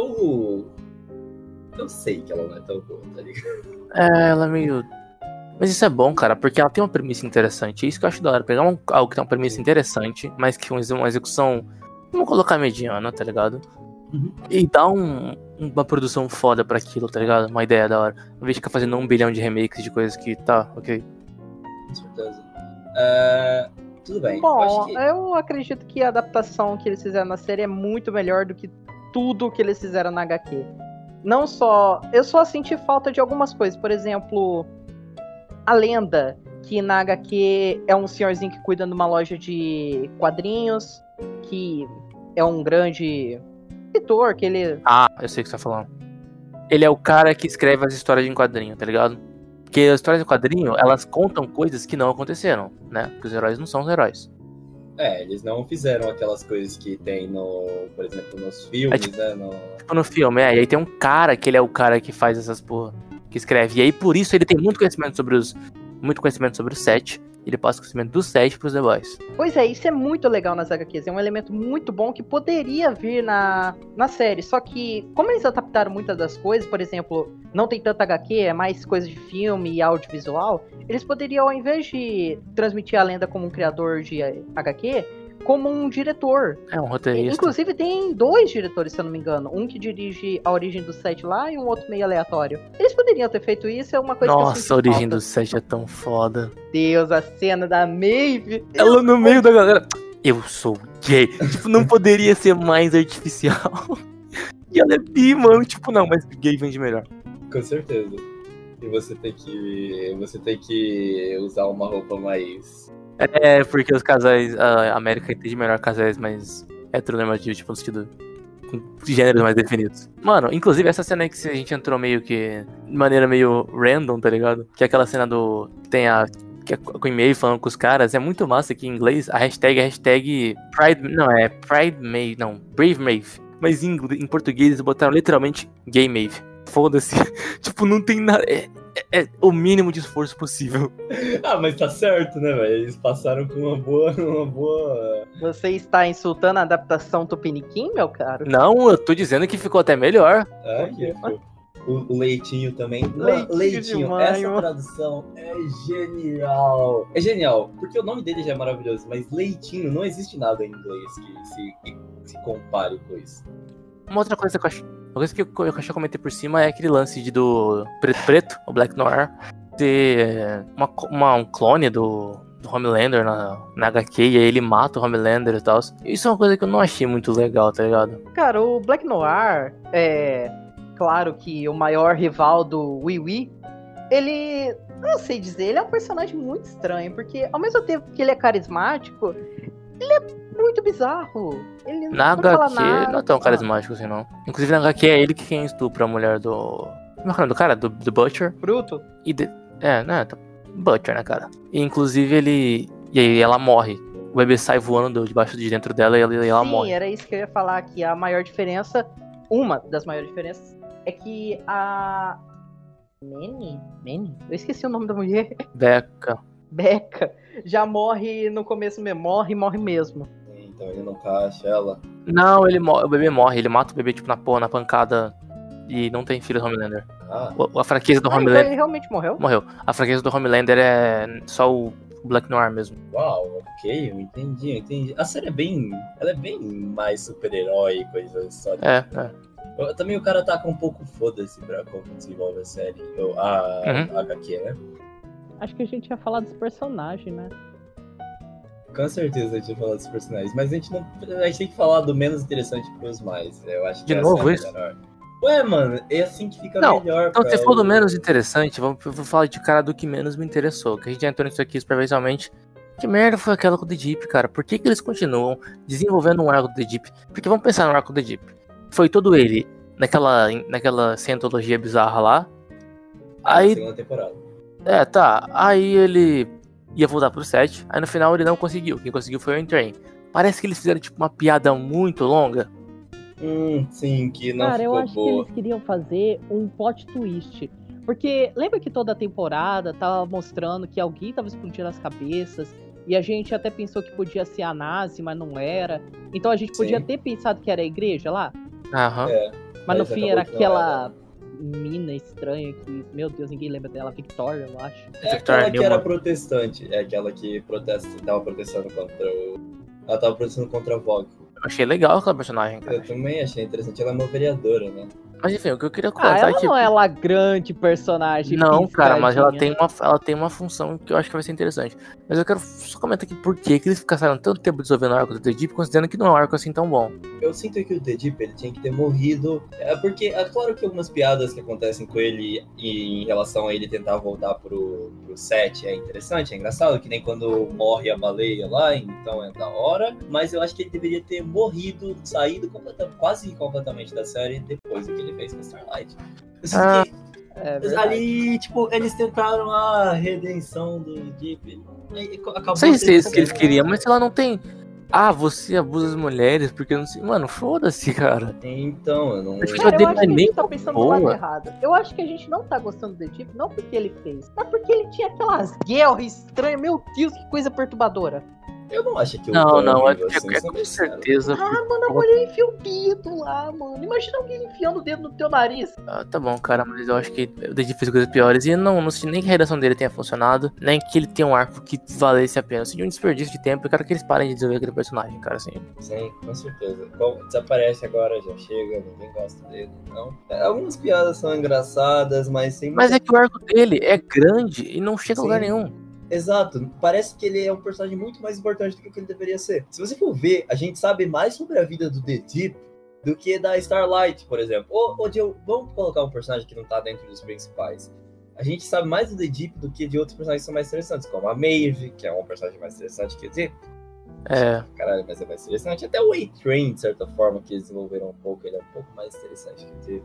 sei que ela não é tão boa, tá ligado? Ela é meio... Mas isso é bom, cara, porque ela tem uma premissa interessante. Isso que eu acho da hora. Pegar algo que tem uma premissa interessante, mas que uma execução... Vamos colocar mediana, tá ligado? Uhum. E dar uma produção foda pra aquilo, tá ligado? Uma ideia da hora. Ao invés de ficar fazendo 1 bilhão de remakes de coisas que tá, ok. Com certeza. Tudo bem. Bom, eu acredito que a adaptação que eles fizeram na série é muito melhor do que tudo que eles fizeram na HQ. Não só... Eu só senti falta de algumas coisas. Por exemplo, a lenda, que na HQ é um senhorzinho que cuida de uma loja de quadrinhos, que é um grande escritor, que ele... Ah, eu sei o que você tá falando. Ele é o cara que escreve as histórias em quadrinho, tá ligado? Porque as histórias em quadrinho, elas contam coisas que não aconteceram, né? Porque os heróis não são os heróis. Eles não fizeram aquelas coisas que tem por exemplo, nos filmes, tipo, né? Tipo no filme, e aí tem um cara que ele é o cara que faz essas porra, que escreve. E aí por isso ele tem muito conhecimento sobre o set. Ele passa o conhecimento do set pros The Boys. Pois é, isso é muito legal nas HQs. É um elemento muito bom que poderia vir na série. Só que, como eles adaptaram muitas das coisas, por exemplo, não tem tanta HQ, é mais coisa de filme e audiovisual, eles poderiam, ao invés de transmitir a lenda como um criador de HQ, como um diretor. É um roteirista. Inclusive tem 2 diretores, se eu não me engano. Um que dirige a origem do set lá e um outro meio aleatório. Eles poderiam ter feito isso, é uma coisa que eu Nossa, a origem do set é tão foda. Deus, a cena da Maeve. Ela no meio da galera. Eu sou gay. Tipo, não poderia ser mais artificial. E ela é bi, mano. Tipo, não, mas gay vende melhor. Com certeza. E você tem que usar uma roupa mais... É, porque os casais... A América entende melhor casais mais heteronormativos, tipo, no sentido... com gêneros mais definidos. Mano, inclusive essa cena aí que a gente entrou meio que... de maneira meio random, tá ligado? Que é aquela cena do... tem a... que é com e-mail falando com os caras. É muito massa que em inglês a hashtag é hashtag Pride... Não, é Pride Maeve. Não, Brave Maeve. Mas em português eles botaram literalmente Gay Maeve. Foda-se. Tipo, não tem nada... É o mínimo de esforço possível. Mas tá certo, né, velho? Eles passaram com uma boa... Você está insultando a adaptação Tupiniquim, meu caro? Não, eu tô dizendo que ficou até melhor. O Leitinho também. Leitinho, essa tradução é genial. É genial, porque o nome dele já é maravilhoso, mas Leitinho, não existe nada em inglês que se compare com isso. Uma outra coisa que eu acho que eu comentei por cima é aquele lance do Preto, o Black Noir, ter um clone do Homelander na HQ, e aí ele mata o Homelander e tal. Isso é uma coisa que eu não achei muito legal, tá ligado? Cara, o Black Noir é... claro que o maior rival do Wee, ele... não sei dizer, ele é um personagem muito estranho, porque ao mesmo tempo que ele é carismático, ele é muito bizarro. Ele na não fala HQ nada. não é tão carismático assim, não. Inclusive na HQ é ele que quem estupra a mulher do... como é o nome do cara? Do Butcher. Bruto. Butcher, né, cara? E inclusive ele... e aí ela morre. O bebê sai voando debaixo de dentro dela e ela morre. Sim, era isso que eu ia falar, que a maior diferença, uma das maiores diferenças, é que a... Manny? Eu esqueci o nome da mulher. Becca. Já morre no começo mesmo. Morre mesmo. Então ele não acha ela. Não, o bebê morre. Ele mata o bebê, tipo, na pancada. E não tem filho do Homelander. A fraqueza do Homelander... Ele realmente morreu? Morreu. A fraqueza do Homelander é só o Black Noir mesmo. Uau, ok, eu entendi. A série ela é bem mais super-herói e coisas só. Também o cara tá com um pouco foda-se pra como desenvolve a série. A HQ, né? Acho que a gente ia falar dos personagens, né? Com certeza a gente ia falar dos personagens. Mas a gente tem que falar do menos interessante pros mais. Eu acho que de novo isso? Ué, mano, é assim que fica melhor. Então, se for do menos interessante, eu vou falar de cara do que menos me interessou. Que a gente já entrou nisso aqui superficialmente. Que merda foi aquela com o The Deep, cara? Por que eles continuam desenvolvendo um arco do The Deep? Porque vamos pensar no arco do The Deep. Foi todo ele naquela cientologia bizarra lá. Aí, segunda temporada. Aí ele ia voltar pro set. Aí no final ele não conseguiu. Quem conseguiu foi o Entrain. Parece que eles fizeram tipo uma piada muito longa. Sim, que não ficou boa. Cara, eu acho que eles queriam fazer um plot twist. Porque lembra que toda a temporada tava mostrando que alguém tava explodindo as cabeças, e a gente até pensou que podia ser a Nazi, mas não era. Então a gente podia ter pensado que era a igreja lá. Aham. Mas no fim era aquela mina estranha que, meu Deus, ninguém lembra dela, Victoria, eu acho. É aquela que era protestante, é aquela que tava protestando contra o... Ela tava protestando contra a Vogue. Eu achei legal aquela personagem, cara. Eu também achei interessante, ela é uma vereadora, né? Mas enfim, o que eu queria comentar ela é que... não é uma grande personagem. Não, cara, mas ela tem uma função que eu acho que vai ser interessante. Mas eu quero só comentar aqui por que eles passaram tanto tempo desenvolvendo o arco do The Deep, considerando que não é um arco assim tão bom. Eu sinto que o The Deep, ele tinha que ter morrido. Porque é claro que algumas piadas que acontecem com ele em relação a ele tentar voltar pro set é interessante, é engraçado, que nem quando morre a baleia lá, então é da hora. Mas eu acho que ele deveria ter morrido, saído quase completamente da série depois do que ele fez com Starlight. Eu sinto que ali, tipo, eles tentaram a redenção do Deep. Não sei se é isso que eles queriam, mas ela não tem... Ah, você abusa as mulheres porque eu não sei... Mano, foda-se, cara. Então, eu não... Cara, eu acho que a gente tá pensando do lado errado. Eu acho que a gente não tá gostando do The Deep, não porque ele fez, mas porque ele tinha aquelas guerras estranhas. Meu Deus, que coisa perturbadora. Eu não acho que com certeza. Ah, mano, a mulher enfia o dedo lá, mano. Imagina alguém enfiando o dedo no teu nariz. Ah, tá bom, cara, mas eu acho que o The Deep fez coisas piores. E não senti nem que a redação dele tenha funcionado, nem que ele tenha um arco que valesse a pena. Eu senti um desperdício de tempo e quero que eles parem de desenvolver aquele personagem, cara, assim. Sim, com certeza. Bom, desaparece agora, já chega, ninguém gosta dele, não. Algumas piadas são engraçadas, mas sem... Mas é que o arco dele é grande e não chega a lugar nenhum. Exato, parece que ele é um personagem muito mais importante do que ele deveria ser. Se você for ver, a gente sabe mais sobre a vida do The Deep do que da Starlight, por exemplo. Ou vamos colocar um personagem que não tá dentro dos principais. A gente sabe mais do The Deep do que de outros personagens que são mais interessantes, como a Maeve, que é um personagem mais interessante que o Deep. Caralho, mas é mais interessante. Até o A-Train, de certa forma, que eles desenvolveram um pouco, ele é um pouco mais interessante que o Deep.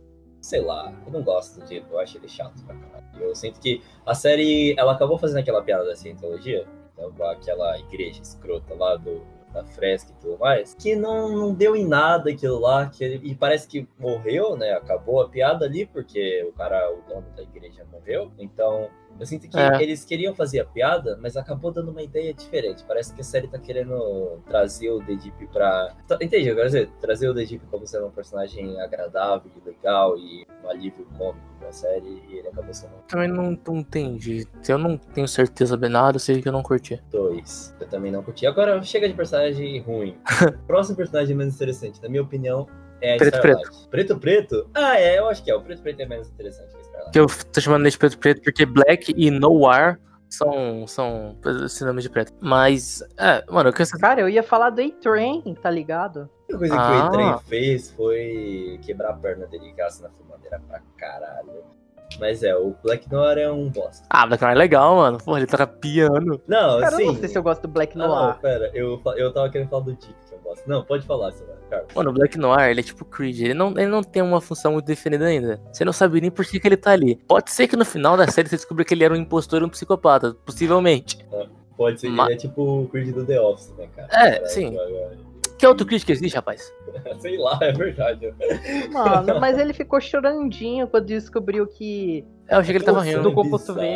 Sei lá, eu não gosto do Deep, eu acho ele chato pra caralho. Eu sinto que a série, ela acabou fazendo aquela piada da cientologia, então, com aquela igreja escrota lá da fresca e tudo mais, que não deu em nada aquilo lá, e parece que morreu, né, acabou a piada ali, porque o dono da igreja morreu, então... Eu sinto que eles queriam fazer a piada, mas acabou dando uma ideia diferente. Parece que a série tá querendo trazer o The Deep pra... Entendi, eu quero dizer, trazer o The Deep como sendo um personagem agradável, legal e um alívio cômico da série, e ele acabou sendo... Também não entendi. Eu não tenho certeza de nada, eu sei que eu não curti. 2. Eu também não curti. Agora, chega de personagem ruim. Próximo personagem menos interessante, na minha opinião, é a Starlight. Preto? Ah, eu acho que é. O Preto é menos interessante que a Starlight. Que eu tô chamando ele de Preto porque Black e Noir são sinônimos de preto. Mas, mano, Cara, eu ia falar do A-Train, tá ligado? A coisa que o A-Train fez foi quebrar a perna dele, gasto na fumadeira pra caralho. Mas o Black Noir é um bosta. Ah, Black Noir é legal, mano. Porra, ele toca piano. Não, cara, assim... eu não sei se eu gosto do Black Noir. Não, pera. Eu tava querendo falar do Dick, que é um bosta. Não, pode falar, Carlos. Mano, o Black Noir, ele é tipo Creed. Ele não tem uma função muito definida ainda. Você não sabe nem por que ele tá ali. Pode ser que no final da série você descubra que ele era um impostor e um psicopata. Possivelmente. Pode ser que ele é tipo o Creed do The Office, né, cara? Sim. Que outro Creed que existe, rapaz? Sei lá, é verdade. Mano, mas ele ficou chorandinho quando descobriu que... Eu achei que ele tava rindo. Do composto V.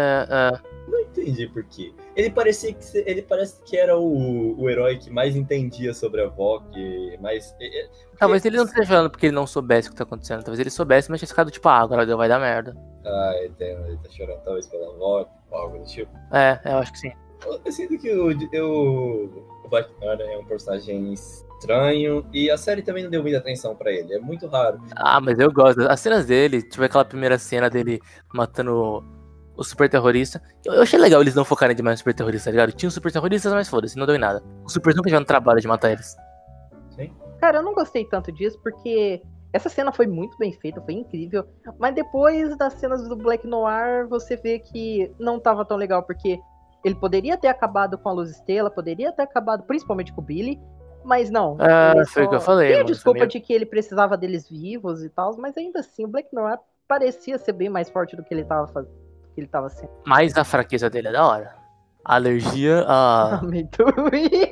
Não entendi por quê. Ele parece que era o herói que mais entendia sobre a Vogue, mas... Talvez ele não esteja falando porque ele não soubesse o que tá acontecendo. Talvez ele soubesse, mas tinha ficado tipo, agora vai dar merda. Entendo. Ele tá chorando talvez pela Vogue, algo do tipo. Eu acho que sim. Eu sinto que o Black Noir é um personagem estranho e a série também não deu muita atenção pra ele, é muito raro. Mas eu gosto. As cenas dele, tipo aquela primeira cena dele matando o super terrorista. Eu achei legal eles não focarem demais no super terrorista, tá ligado? Tinha os super terroristas, mas foda-se, não deu em nada. Os supers nunca tiveram trabalho de matar eles. Sim. Cara, eu não gostei tanto disso porque essa cena foi muito bem feita, foi incrível. Mas depois das cenas do Black Noir, você vê que não tava tão legal, porque ele poderia ter acabado com a Luz Estrela, poderia ter acabado principalmente com o Billy, mas não. Foi o que eu falei. Tem a desculpa de que ele precisava deles vivos e tal, mas ainda assim o Black Noir parecia ser bem mais forte do que ele tava fazendo. Que ele tava sendo. Mas a fraqueza dele é da hora. A alergia a... Amendoim.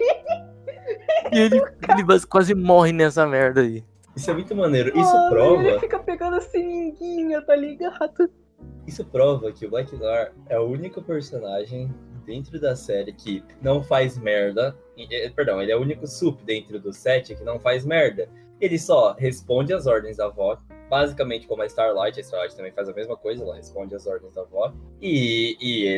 E ele quase morre nessa merda aí. Isso é muito maneiro. Isso prova... Ele fica pegando pegando seringuinha, tá ligado? Isso prova que o Black Noir é o único personagem dentro da série que não faz merda. Perdão, ele é o único sup dentro do set que não faz merda. Ele só responde às ordens da avó, basicamente como a Starlight também faz a mesma coisa, ela responde às ordens da avó. E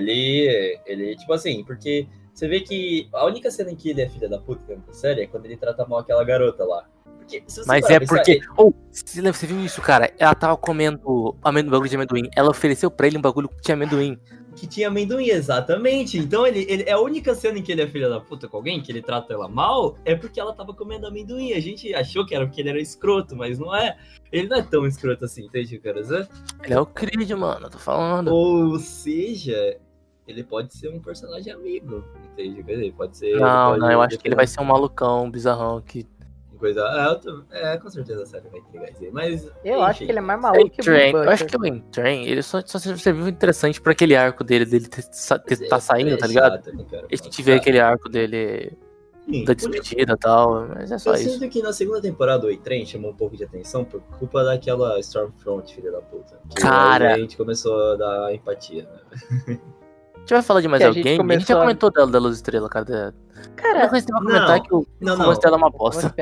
ele, tipo assim, porque você vê que a única cena em que ele é filha da puta dentro da série é quando ele trata mal aquela garota lá. Mas é porque... você viu isso, cara? Ela tava comendo bagulho de amendoim. Ela ofereceu pra ele um bagulho que tinha amendoim. Que tinha amendoim, exatamente. Então ele é a única cena em que ele é filha da puta com alguém, que ele trata ela mal, é porque ela tava comendo amendoim. A gente achou que era porque ele era escroto, mas não é. Ele não é tão escroto assim, entende o que eu quero dizer? Ele é o Creed, mano, eu tô falando. Ou seja, ele pode ser um personagem amigo, entende? Ele pode ser... Não, eu acho que ele vai ser um malucão, um bizarrão que... Coisa... com certeza a série vai entregar isso aí, mas... Eu acho que ele é mais maluco que o Train. Eu acho que o Train, ele só serviu interessante pra aquele arco dele tá saindo, tá ligado? A gente vê aquele arco dele da despedida e tal, mas é só isso. Eu sinto que na segunda temporada o Train chamou um pouco de atenção por culpa daquela Stormfront, filha da puta. Cara... A gente começou a dar empatia, né? A gente vai falar de mais alguém? A gente já comentou dela da Luz Estrela, cara. Cara, você vai comentar que o romance dela é uma bosta.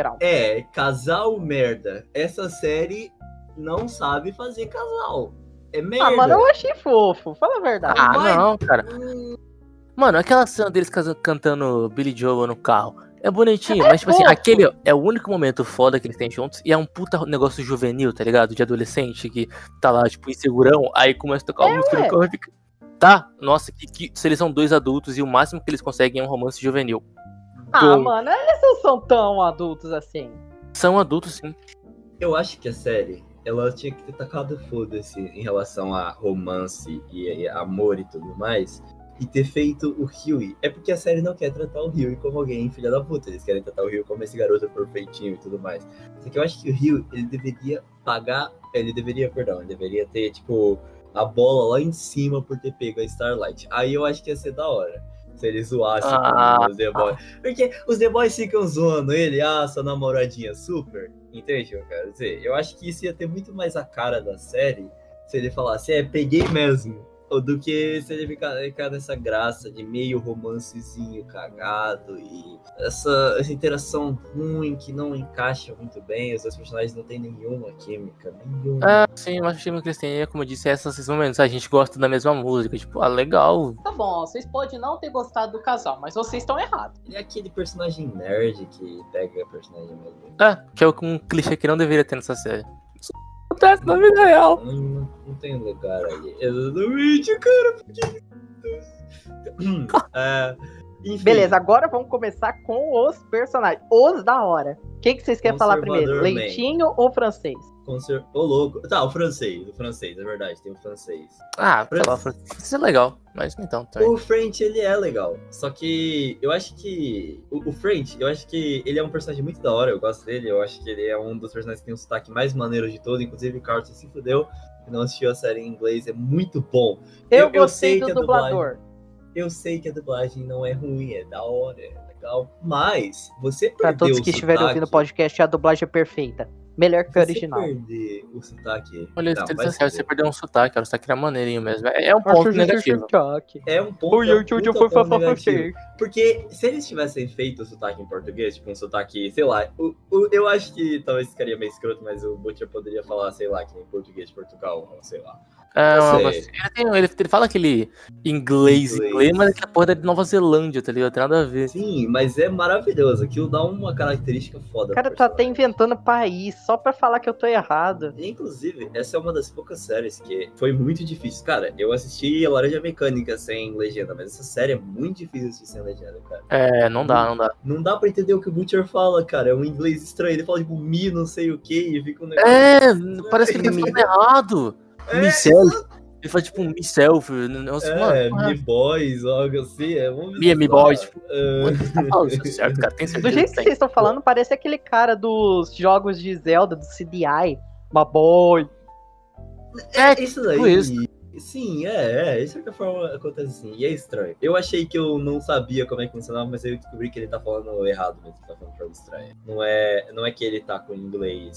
Casal merda. Essa série não sabe fazer casal. É merda. Ah, mano, eu achei fofo. Fala a verdade. Não, cara. Mano, aquela cena deles cantando Billy Joel no carro. É bonitinho, mas tipo assim, aquele é o único momento foda que eles têm juntos. E é um puta negócio juvenil, tá ligado? De adolescente que tá lá, tipo, insegurão. Aí começa a tocar uma música no carro e fica... Tá, nossa, se eles são dois adultos e o máximo que eles conseguem é um romance juvenil. Mano, eles não são tão adultos assim. São adultos, sim. Eu acho que a série, ela tinha que ter tacado foda-se em relação a romance e amor e tudo mais, e ter feito o Hughie. É porque a série não quer tratar o Hughie como alguém filha da puta, eles querem tratar o Hughie como esse garoto perfeitinho e tudo mais. Só que eu acho que o Hughie, ele deveria ter, tipo... a bola lá em cima por ter pego a Starlight. Aí eu acho que ia ser da hora. Se ele zoasse com os The Boys. Porque os The Boys ficam zoando ele, sua namoradinha super. Entende o que eu quero dizer? Eu acho que isso ia ter muito mais a cara da série se ele falasse, peguei mesmo. Do que se ele ficar nessa graça de meio romancezinho cagado e essa interação ruim que não encaixa muito bem. Os dois personagens não tem nenhuma química, nenhuma. Sim, eu acho que eles têm, como eu disse, esses momentos. A gente gosta da mesma música, tipo, legal. Tá bom, vocês podem não ter gostado do casal, mas vocês estão errados. Ele é aquele personagem nerd que pega a personagem mesmo. Que é um clichê que não deveria ter nessa série. Acontece na vida real. Não tem lugar aí. Exatamente, cara. Enfim. Beleza, agora vamos começar com os personagens. Os da hora. Quem que vocês querem falar primeiro? Leitinho ou francês? Ô, louco. Tá, o francês, é verdade, tem o francês. O francês é legal, mas então... Também. O French, ele é legal, só que eu acho que... O French, eu acho que ele é um personagem muito da hora, eu gosto dele, eu acho que ele é um dos personagens que tem um sotaque mais maneiro de todos, inclusive o Carlton se fudeu, que não assistiu a série em inglês, é muito bom. Eu gostei do dublador. Eu sei que a dublagem não é ruim, é da hora, é legal, mas você perdeu pra todos que estiverem ouvindo o podcast, a dublagem é perfeita. Melhor que o original. Você perder o sotaque... Olha, você perdeu um sotaque, o sotaque era maneirinho mesmo. É um ponto negativo. É um ponto negativo. Porque se eles tivessem feito o sotaque em português, tipo um sotaque, sei lá, eu acho que talvez ficaria meio escroto, mas o Butcher poderia falar, sei lá, que nem português de Portugal, sei lá. Ele fala aquele inglês, mas aquela porra é de Nova Zelândia, tá ligado? Tem nada a ver. Sim, mas é maravilhoso. Aquilo dá uma característica foda. O cara tá até inventando país só pra falar que eu tô errado. Inclusive, essa é uma das poucas séries que foi muito difícil. Cara, eu assisti Laranja Mecânica sem legenda, mas essa série é muito difícil assistir sem legenda, cara. Não dá. Não dá pra entender o que o Butcher fala, cara. É um inglês estranho. Ele fala tipo mi, não sei o que, e fica um negócio. Parece que ele tá falando errado. Myself. Ele faz tipo um myself. Me boys, algo assim. Me boys. Tá falando certo, cara. Tem certeza. Do jeito que vocês estão falando, parece aquele cara dos jogos de Zelda, do CDI. My boy. Isso daí. Isso. Sim, de certa forma acontece assim. E é estranho. Eu achei que eu não sabia como é que funcionava, mas eu descobri que ele tá falando errado mesmo. Tá falando de forma estranha. Não é que ele tá com inglês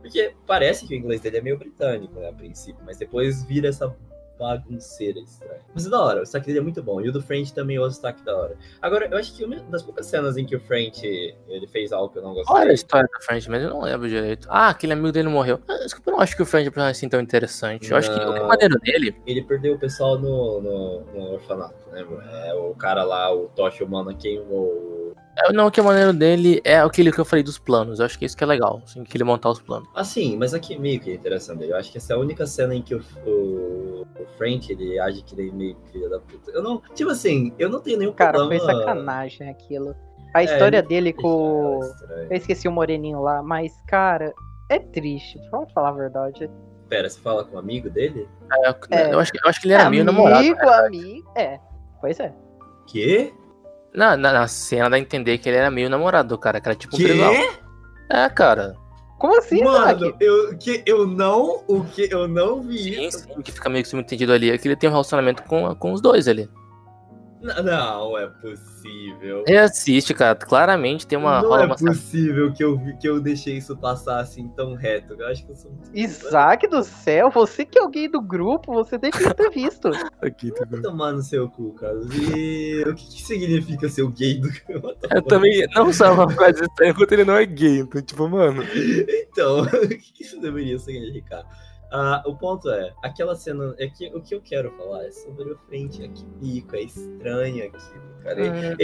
Porque parece que o inglês dele é meio britânico, né, a princípio, mas depois vira essa bagunceira estranha. Mas é da hora, o sotaque dele é muito bom. E o do French também é o sotaque da hora. Agora, eu acho que uma das poucas cenas em que o French ele fez algo que eu não gostei. Olha a história do French, mas eu não lembro direito. Ah, aquele amigo dele morreu. Desculpa, eu não acho que o French é um personagem assim tão interessante. Eu acho que o que é maneiro dele... Ele perdeu o pessoal no orfanato, né? O cara lá, o Tocha Humana queimou... Não, o que é maneiro dele é aquele que eu falei dos planos. Eu acho que isso que é legal, assim, que ele montar os planos. Ah, sim, mas aqui meio que é interessante dele. Eu acho que essa é a única cena em que o Frank, ele age que nem meio filho da puta. Eu não... Tipo assim, eu não tenho nenhum problema... problema... Cara, foi sacanagem aquilo. A história dele com... Eu esqueci o moreninho lá, mas, cara, é triste. Vamos falar a verdade. Pera, você fala com um amigo dele? Eu acho que ele era meio namorado. Amigo, pois é. Quê? Na cena dá a entender que ele era meio namorado do cara, que era tipo um trisal. Cara. Como assim, mano? Eu não vi isso. Sim, que fica meio que subentendido ali é que ele tem um relacionamento com os dois ali. Não é possível. Reassiste, cara. Claramente tem uma... Não é possível que eu deixei isso passar assim tão reto. Eu acho que eu sou muito... Isaac do céu, você que é alguém do grupo, você devia ter visto. Aqui, tá vou tomar no seu cu, cara. E o que significa ser o gay do grupo? Eu também não sabe uma coisa estranha enquanto ele não é gay. Então, tipo, mano... Então, o que isso deveria significar? O ponto é, aquela cena, o que eu quero falar é sobre o Frente aqui, pico, é estranho aquilo, cara.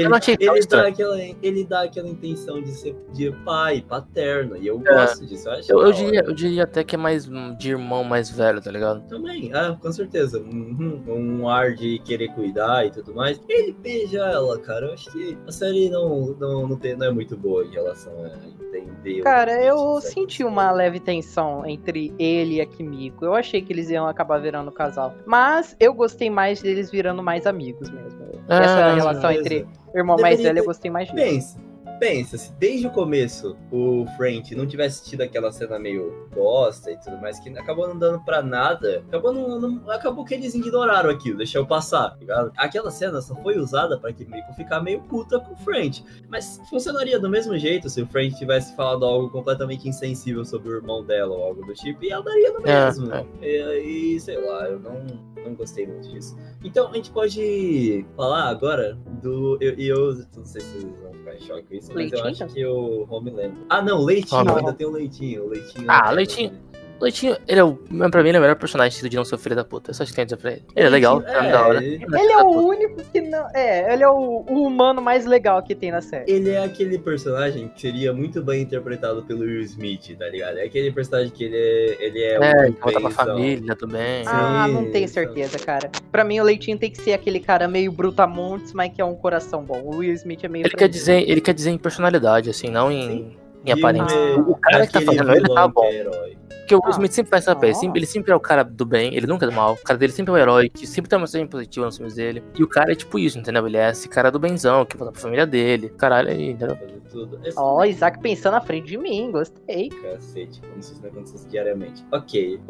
Ele dá aquela intenção de ser de pai, paterno, e eu gosto disso, eu diria até que é mais de irmão mais velho, tá ligado? Também, com certeza, um ar de querer cuidar e tudo mais. Ele beija ela, cara, eu acho que a série não é muito boa em relação a entender. Cara, eu senti uma leve tensão entre ele e a Kimi. Eu achei que eles iam acabar virando casal. Mas eu gostei mais deles virando mais amigos mesmo. Essa relação entre irmão mais velho, eu gostei mais disso. Pensa, se desde o começo o Frank não tivesse tido aquela cena meio bosta e tudo mais, que acabou não dando pra nada, acabou que eles ignoraram aquilo, deixaram passar, tá ligado? Aquela cena só foi usada pra que Miko ficar meio puta com o Frank, mas funcionaria do mesmo jeito se o Frank tivesse falado algo completamente insensível sobre o irmão dela ou algo do tipo, e ela daria no mesmo. E aí, sei lá, eu não gostei muito disso. Então, a gente pode falar agora do... Eu não sei se vocês vão ficar em choque com isso, mas eu acho que o Homelander... não, Leitinho, ainda tem o Leitinho. Leitinho, pra mim, ele é o melhor personagem de não ser filho da puta. Eu só tenho a dizer pra ele. Ele é legal, da hora. Ele é o único que não... ele é o humano mais legal que tem na série. Ele é aquele personagem que seria muito bem interpretado pelo Will Smith, tá ligado? É aquele personagem que ele é que volta pra família também. Não tenho certeza, cara. Pra mim, o Leitinho tem que ser aquele cara meio brutamontes, mas que é um coração bom. O Will Smith é meio... Ele quer dizer em personalidade, assim, não em aparência. O cara que tá fazendo ele tá bom. Porque o Will Smith sempre faz essa peça, ele sempre é o cara do bem, ele nunca é do mal. O cara dele sempre é o herói, que sempre tem uma mensagem positiva nos filmes dele. E o cara é tipo isso, entendeu? Ele é esse cara do benzão, que volta pra família dele. Caralho, aí, entendeu? Isaac pensando na frente de mim, gostei. Cacete, como se isso não acontecesse diariamente. Ok,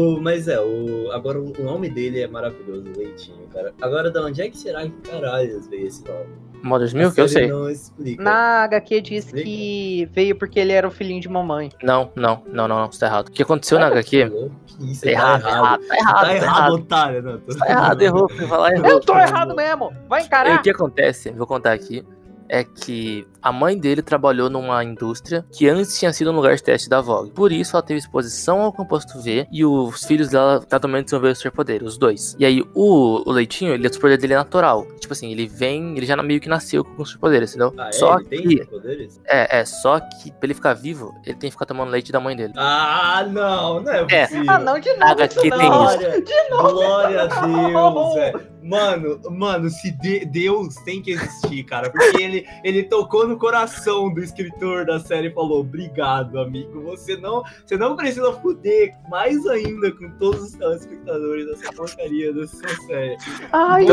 agora o nome dele é maravilhoso, Leitinho, cara. Agora, de onde é que será que caralho veio esse nome? Modas Mil, que eu sei. Não explica. Na HQ diz que veio porque ele era o filhinho de mamãe. Não, isso tá errado. O que aconteceu na HQ? Isso, tá errado, otário. Tá errado, errou. Eu tô errado mesmo, vai encarar. O que acontece, vou contar aqui, é que a mãe dele trabalhou numa indústria que antes tinha sido um lugar de teste da Vogue. Por isso, ela teve exposição ao composto V e os filhos dela também desenvolveram os superpoderes, os dois. E aí, o Leitinho, o superpoder dele é natural. Tipo assim, ele já meio que nasceu com os superpoderes, entendeu? Só ele tem superpoderes? Só que pra ele ficar vivo, ele tem que ficar tomando leite da mãe dele. Não é possível. Não, de novo. HQ tem isso. De novo. Glória a Deus, velho. Mano, se Deus tem que existir, cara, porque ele tocou no coração do escritor da série e falou: obrigado, amigo, você não precisa fuder mais ainda com todos os telespectadores dessa porcaria dessa série. Ai,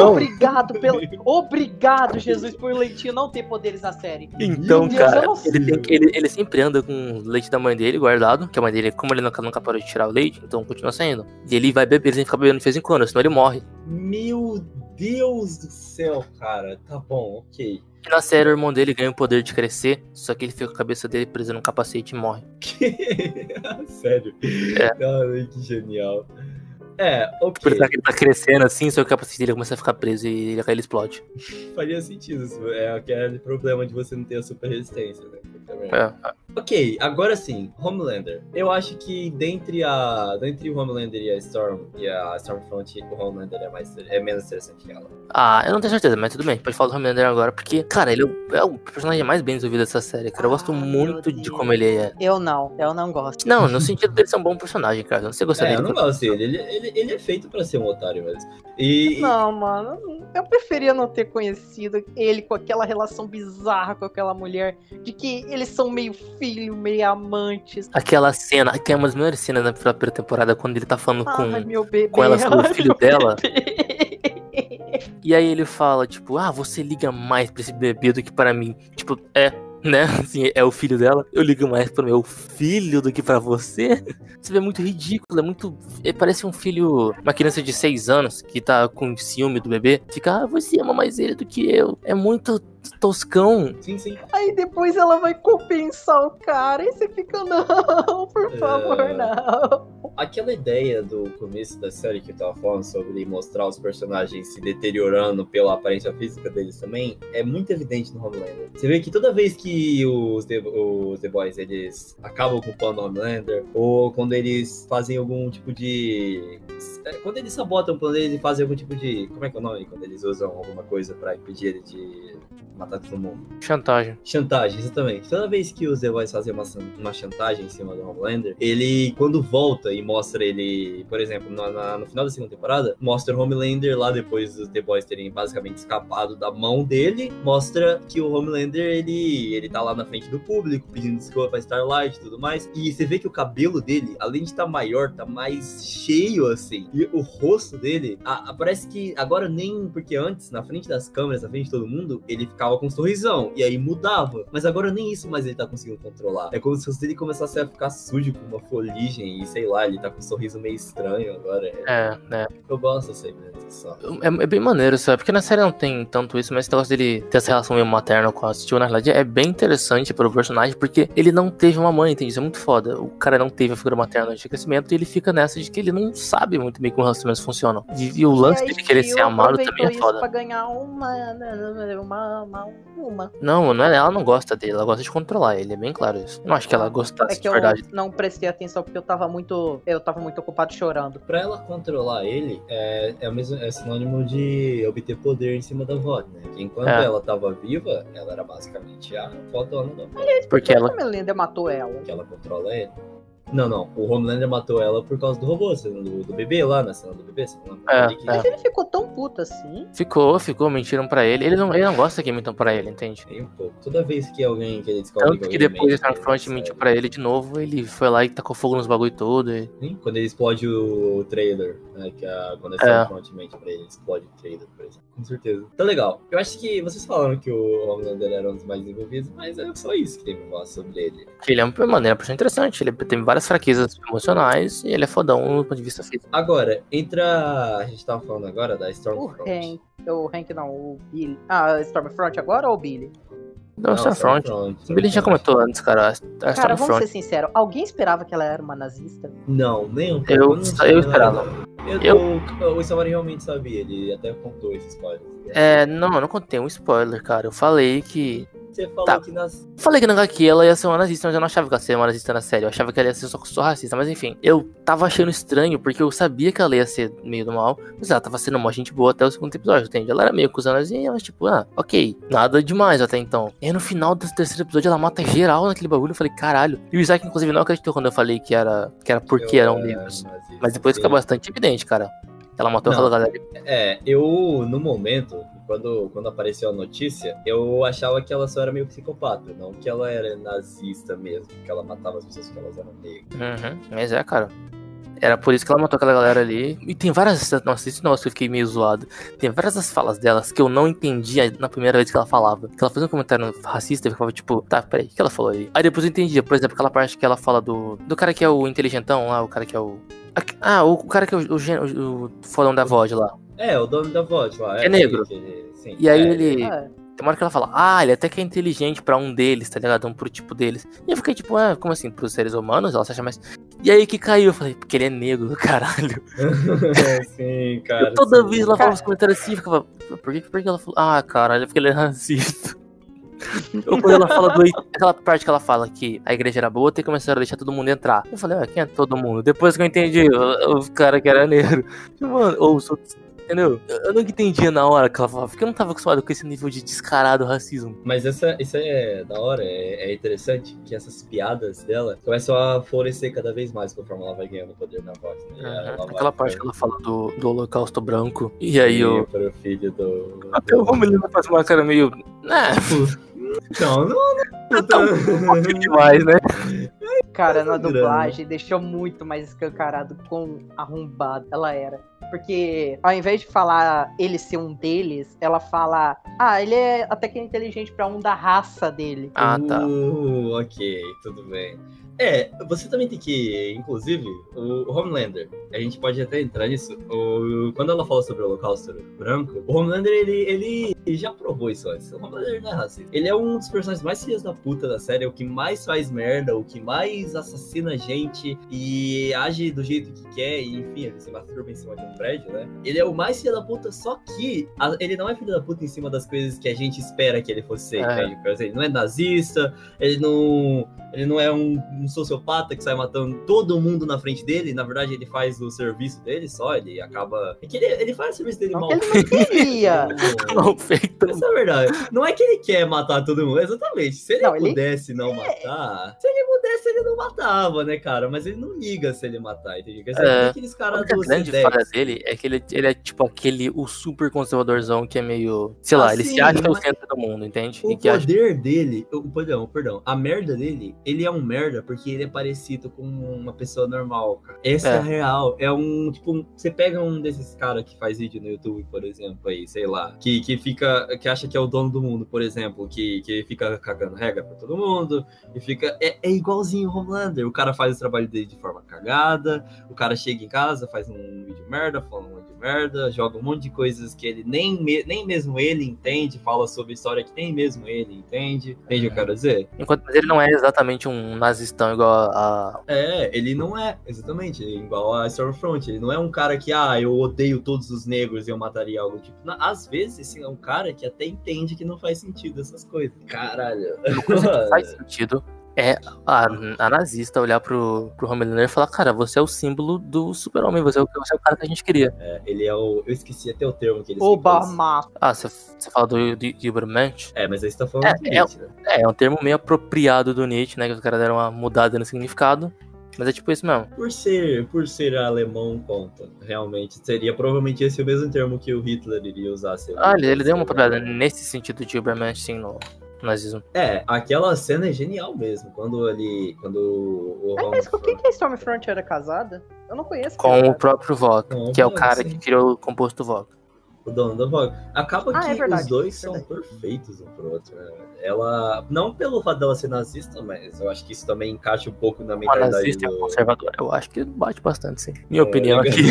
obrigado, Jesus, por o Leitinho não ter poderes na série. Então, cara, ele sempre anda com o leite da mãe dele guardado, que a mãe dele, como ele nunca parou de tirar o leite, então continua saindo. E ele vai beber, ele fica bebendo de vez em quando, senão ele morre. Meu Deus do céu, cara. Tá bom, ok. Na série, o irmão dele ganha o poder de crescer, só que ele fica com a cabeça dele presa num capacete e morre. Sério? Ai, que genial. Ok. Por ele tá crescendo assim, só que o capacete dele começa a ficar preso e ele explode. Faria sentido. É aquele problema de você não ter a super resistência, né? Ok, agora sim, Homelander. Eu acho que dentre o Homelander e a Stormfront, o Homelander é menos interessante que ela. Eu não tenho certeza, mas tudo bem, pode falar do Homelander agora, porque, cara, ele é o personagem mais bem desenvolvido dessa série, cara. Eu gosto muito de como ele é. Eu não gosto. Não, no sentido dele ser um bom personagem, cara. Não sei gostar dele. Eu não gosto dele. Ele é feito pra ser um otário mesmo. Não, mano, eu preferia não ter conhecido ele com aquela relação bizarra com aquela mulher, de que eles são meio filho, meio amantes. Aquela cena, que é uma das melhores cenas da primeira temporada, quando ele tá falando com ela sobre o filho dela. E aí ele fala, tipo, você liga mais pra esse bebê do que para mim. Tipo, né? Assim, é o filho dela. Eu ligo mais pro meu filho do que pra você. Você vê muito ridículo, parece um filho, uma criança de 6 anos que tá com ciúme do bebê. Fica, você ama mais ele do que eu. É muito toscão. Sim. Aí depois ela vai compensar o cara e você fica, não, por favor, não. Aquela ideia do começo da série que eu tava falando sobre mostrar os personagens se deteriorando pela aparência física deles também, é muito evidente no Homelander. Você vê que toda vez que os The Boys, eles acabam culpando o Homelander, ou quando eles fazem algum tipo de... Quando eles sabotam o plano deles e fazem algum tipo de... Como é que é o nome? Quando eles usam alguma coisa pra impedir ele de matar todo mundo. Chantagem, exatamente. Toda vez que os The Boys fazem uma chantagem em cima do Homelander, ele, quando volta e mostra ele, por exemplo, no final da segunda temporada, mostra o Homelander lá depois dos The Boys terem basicamente escapado da mão dele, mostra que o Homelander, ele tá lá na frente do público, pedindo desculpa pra Starlight e tudo mais, e você vê que o cabelo dele, além de estar maior, tá mais cheio, assim, e o rosto dele, parece que agora nem, porque antes, na frente das câmeras, na frente de todo mundo, ele ficava com um sorrisão, e aí mudava, mas agora nem isso mais ele tá conseguindo controlar. É como se o rosto dele começasse a ficar sujo com uma foligem, e sei lá, ele tá com um sorriso meio estranho agora. Eu gosto dessa ideia só. É bem maneiro, sabe? Porque na série não tem tanto isso, mas esse negócio dele ter essa relação meio materna com a Steel, na verdade, é bem interessante pro personagem, porque ele não teve uma mãe, entende? Isso é muito foda. O cara não teve a figura materna de crescimento e ele fica nessa de que ele não sabe muito bem como relacionamentos funcionam. E o lance de querer ser amado também é foda. Pra ganhar uma. Não é, ela não gosta dele, ela gosta de controlar ele, é bem claro isso. Eu não acho que ela gostasse de verdade. Eu não prestei atenção porque eu tava muito ocupado chorando. Pra ela controlar ele, é sinônimo de obter poder em cima da VOD, né? Que enquanto ela tava viva, ela era basicamente a fodona da VOD. Aliás, porque ela... o Homelander matou ela? Porque ela controla ele. Não. O Homelander matou ela por causa do robô, do bebê lá, na cena do bebê. Mas ele ficou tão puto assim? Ficou, mentiram pra ele. Ele não gosta que mentam pra ele, entende? Nem um pouco. Toda vez que alguém que ele descobre tanto que depois de Stormfront mentiu pra ele de novo, ele foi lá e tacou fogo nos bagulho todo. Sim, quando ele explode o trailer, né? Quando a Stormfront mente pra ele explode o trailer, por exemplo. Com certeza. Tá legal. Eu acho que vocês falaram que o Homelander era um dos mais desenvolvidos, mas é só isso que tem pra falar sobre ele. Ele é uma maneira bastante interessante. Ele tem várias fraquezas emocionais e ele é fodão do ponto de vista físico. Agora, a gente tava falando agora da Stormfront. O Billy. Stormfront agora ou o Billy? Não, Stormfront. O Billy já comentou antes, cara. Cara, vamos ser sinceros. Alguém esperava que ela era uma nazista? Não, nem um pouco. Eu esperava. O Samari realmente sabia, ele até contou esse spoiler. Não, eu não contei um spoiler, cara. Eu falei que... Você falou que nas... Falei que na HQ ela ia ser uma nazista, mas eu não achava que ela ia ser uma nazista na série. Eu achava que ela ia ser só racista, mas enfim. Eu tava achando estranho, porque eu sabia que ela ia ser meio do mal, mas ela tava sendo uma gente boa até o segundo episódio, entende? Ela era meio cuzanazinha, mas tipo, ok, nada demais até então. E aí no final do terceiro episódio ela mata geral naquele bagulho, eu falei, caralho. E o Isaac, inclusive, não acreditou quando eu falei que era porque eram negros. Mas depois fica bastante evidente, cara. Ela matou aquela galera. Eu, no momento, quando apareceu a notícia, eu achava que ela só era meio psicopata, não que ela era nazista mesmo, que ela matava as pessoas que elas eram negras. Mas cara. Era por isso que ela matou aquela galera ali. E tem várias... Nossa, isso não, eu fiquei meio zoado. Tem várias das falas delas que eu não entendia na primeira vez que ela falava. Que ela fazia um comentário racista e ficava tipo, tá, peraí, o que ela falou aí? Aí depois eu entendia, por exemplo, aquela parte que ela fala do cara que é o inteligentão lá, o cara que é o... o cara que é o fodão da VOD lá. O dono da voz lá. É negro. Sim, e aí ele... Tem uma hora que ela fala, ele até que é inteligente pra um deles, tá ligado? Pro tipo deles. E eu fiquei tipo, como assim? Pros seres humanos? Ela se acha mais... E aí que caiu, eu falei, porque ele é negro, caralho. Sim, cara. E toda vez ela fala os comentários assim, ficava, por que ela falou? Caralho, porque ele é racista. Ou quando ela fala aquela parte que ela fala que a igreja era boa, tem que começar a deixar todo mundo entrar. Eu falei, quem é todo mundo? Depois que eu entendi, o cara que era negro. Mano, entendeu? Eu não entendia na hora que ela falava, porque eu não tava acostumado com esse nível de descarado racismo. Mas isso é da hora, é interessante que essas piadas dela começam a florescer cada vez mais conforme ela vai ganhando poder na voz. Né? Aquela parte que ela fala do holocausto branco, e aí para o filho até o Homelander faz uma cara meio... Não tá um pouquinho demais, né? Cara, na dublagem deixou muito mais escancarado quão arrombado ela era. Porque ao invés de falar ele ser um deles, ela fala, ele é até que inteligente pra um da raça dele. Tá. Ok, tudo bem. Você também tem que, inclusive, o Homelander, a gente pode até entrar nisso, quando ela fala sobre o Holocausto Branco, o Homelander, ele já provou isso antes. O Homelander não é racista. Ele é um dos personagens mais filhos da puta da série, é o que mais faz merda, o que mais assassina gente e age do jeito que quer, e enfim, ele se masturba em cima de um prédio, né? Ele é o mais filho da puta, só que ele não é filho da puta em cima das coisas que a gente espera que ele fosse ser, entende? Ele não é nazista, ele não é um sociopata que sai matando todo mundo na frente dele. Na verdade, ele faz o serviço dele só. Ele acaba... É que ele faz o serviço dele mal feito. Ele não queria. Mal feito. Essa é a verdade. Não é que ele quer matar todo mundo. Exatamente. Se ele pudesse não matar... Se ele pudesse, ele não matava, né, cara? Mas ele não liga se ele matar, entendeu? Aqueles caras do A grande falha dele é que ele é tipo o super conservadorzão que é meio... Sei lá, ele se acha o centro do mundo, entende? O poder dele... Perdão. A merda dele, ele é um merda porque ele é parecido com uma pessoa normal, cara. Essa é a real. É você pega um desses caras que faz vídeo no YouTube, por exemplo, aí, sei lá, que acha que é o dono do mundo, por exemplo, que fica cagando regra pra todo mundo, e fica... É igualzinho o Homelander. O cara faz o trabalho dele de forma cagada, o cara chega em casa, faz um vídeo merda, fala um monte de merda, joga um monte de coisas que ele nem mesmo ele entende, fala sobre história que nem mesmo ele entende. Entende o que eu quero dizer? Mas ele não é exatamente um nazistão igual a... Ele não é, exatamente, igual a Stormfront. Ele não é um cara que, eu odeio todos os negros e eu mataria algo tipo. Às vezes, sim, é um cara que até entende que não faz sentido essas coisas. Caralho. Uma coisa que faz sentido é a nazista olhar pro Homelander e falar, cara, você é o símbolo do super-homem, você é o cara que a gente queria. Ele é o... Eu esqueci até o termo que ele Obama. Você fala do Übermensch? Mas aí você tá falando do Nietzsche, né? É um termo meio apropriado do Nietzsche, né, que os caras deram uma mudada no significado. Mas é tipo isso mesmo. Por ser alemão, conta. Realmente, seria provavelmente esse o mesmo termo que o Hitler iria usar. Ele deu uma apropriada nesse sentido de Übermensch, sim, no nazismo. Aquela cena é genial mesmo. Quando o mas com quem que a Stormfront era casada? Eu não conheço. Com o próprio Vogue, que é o cara que criou o composto Vogue. O dono da Vogue. Acaba que verdade, os dois são perfeitos um pro outro. Né? Ela, não pelo fato dela ser nazista, mas eu acho que isso também encaixa um pouco na mentalidade nazista e conservadora. Eu acho que bate bastante, sim. Minha opinião aqui.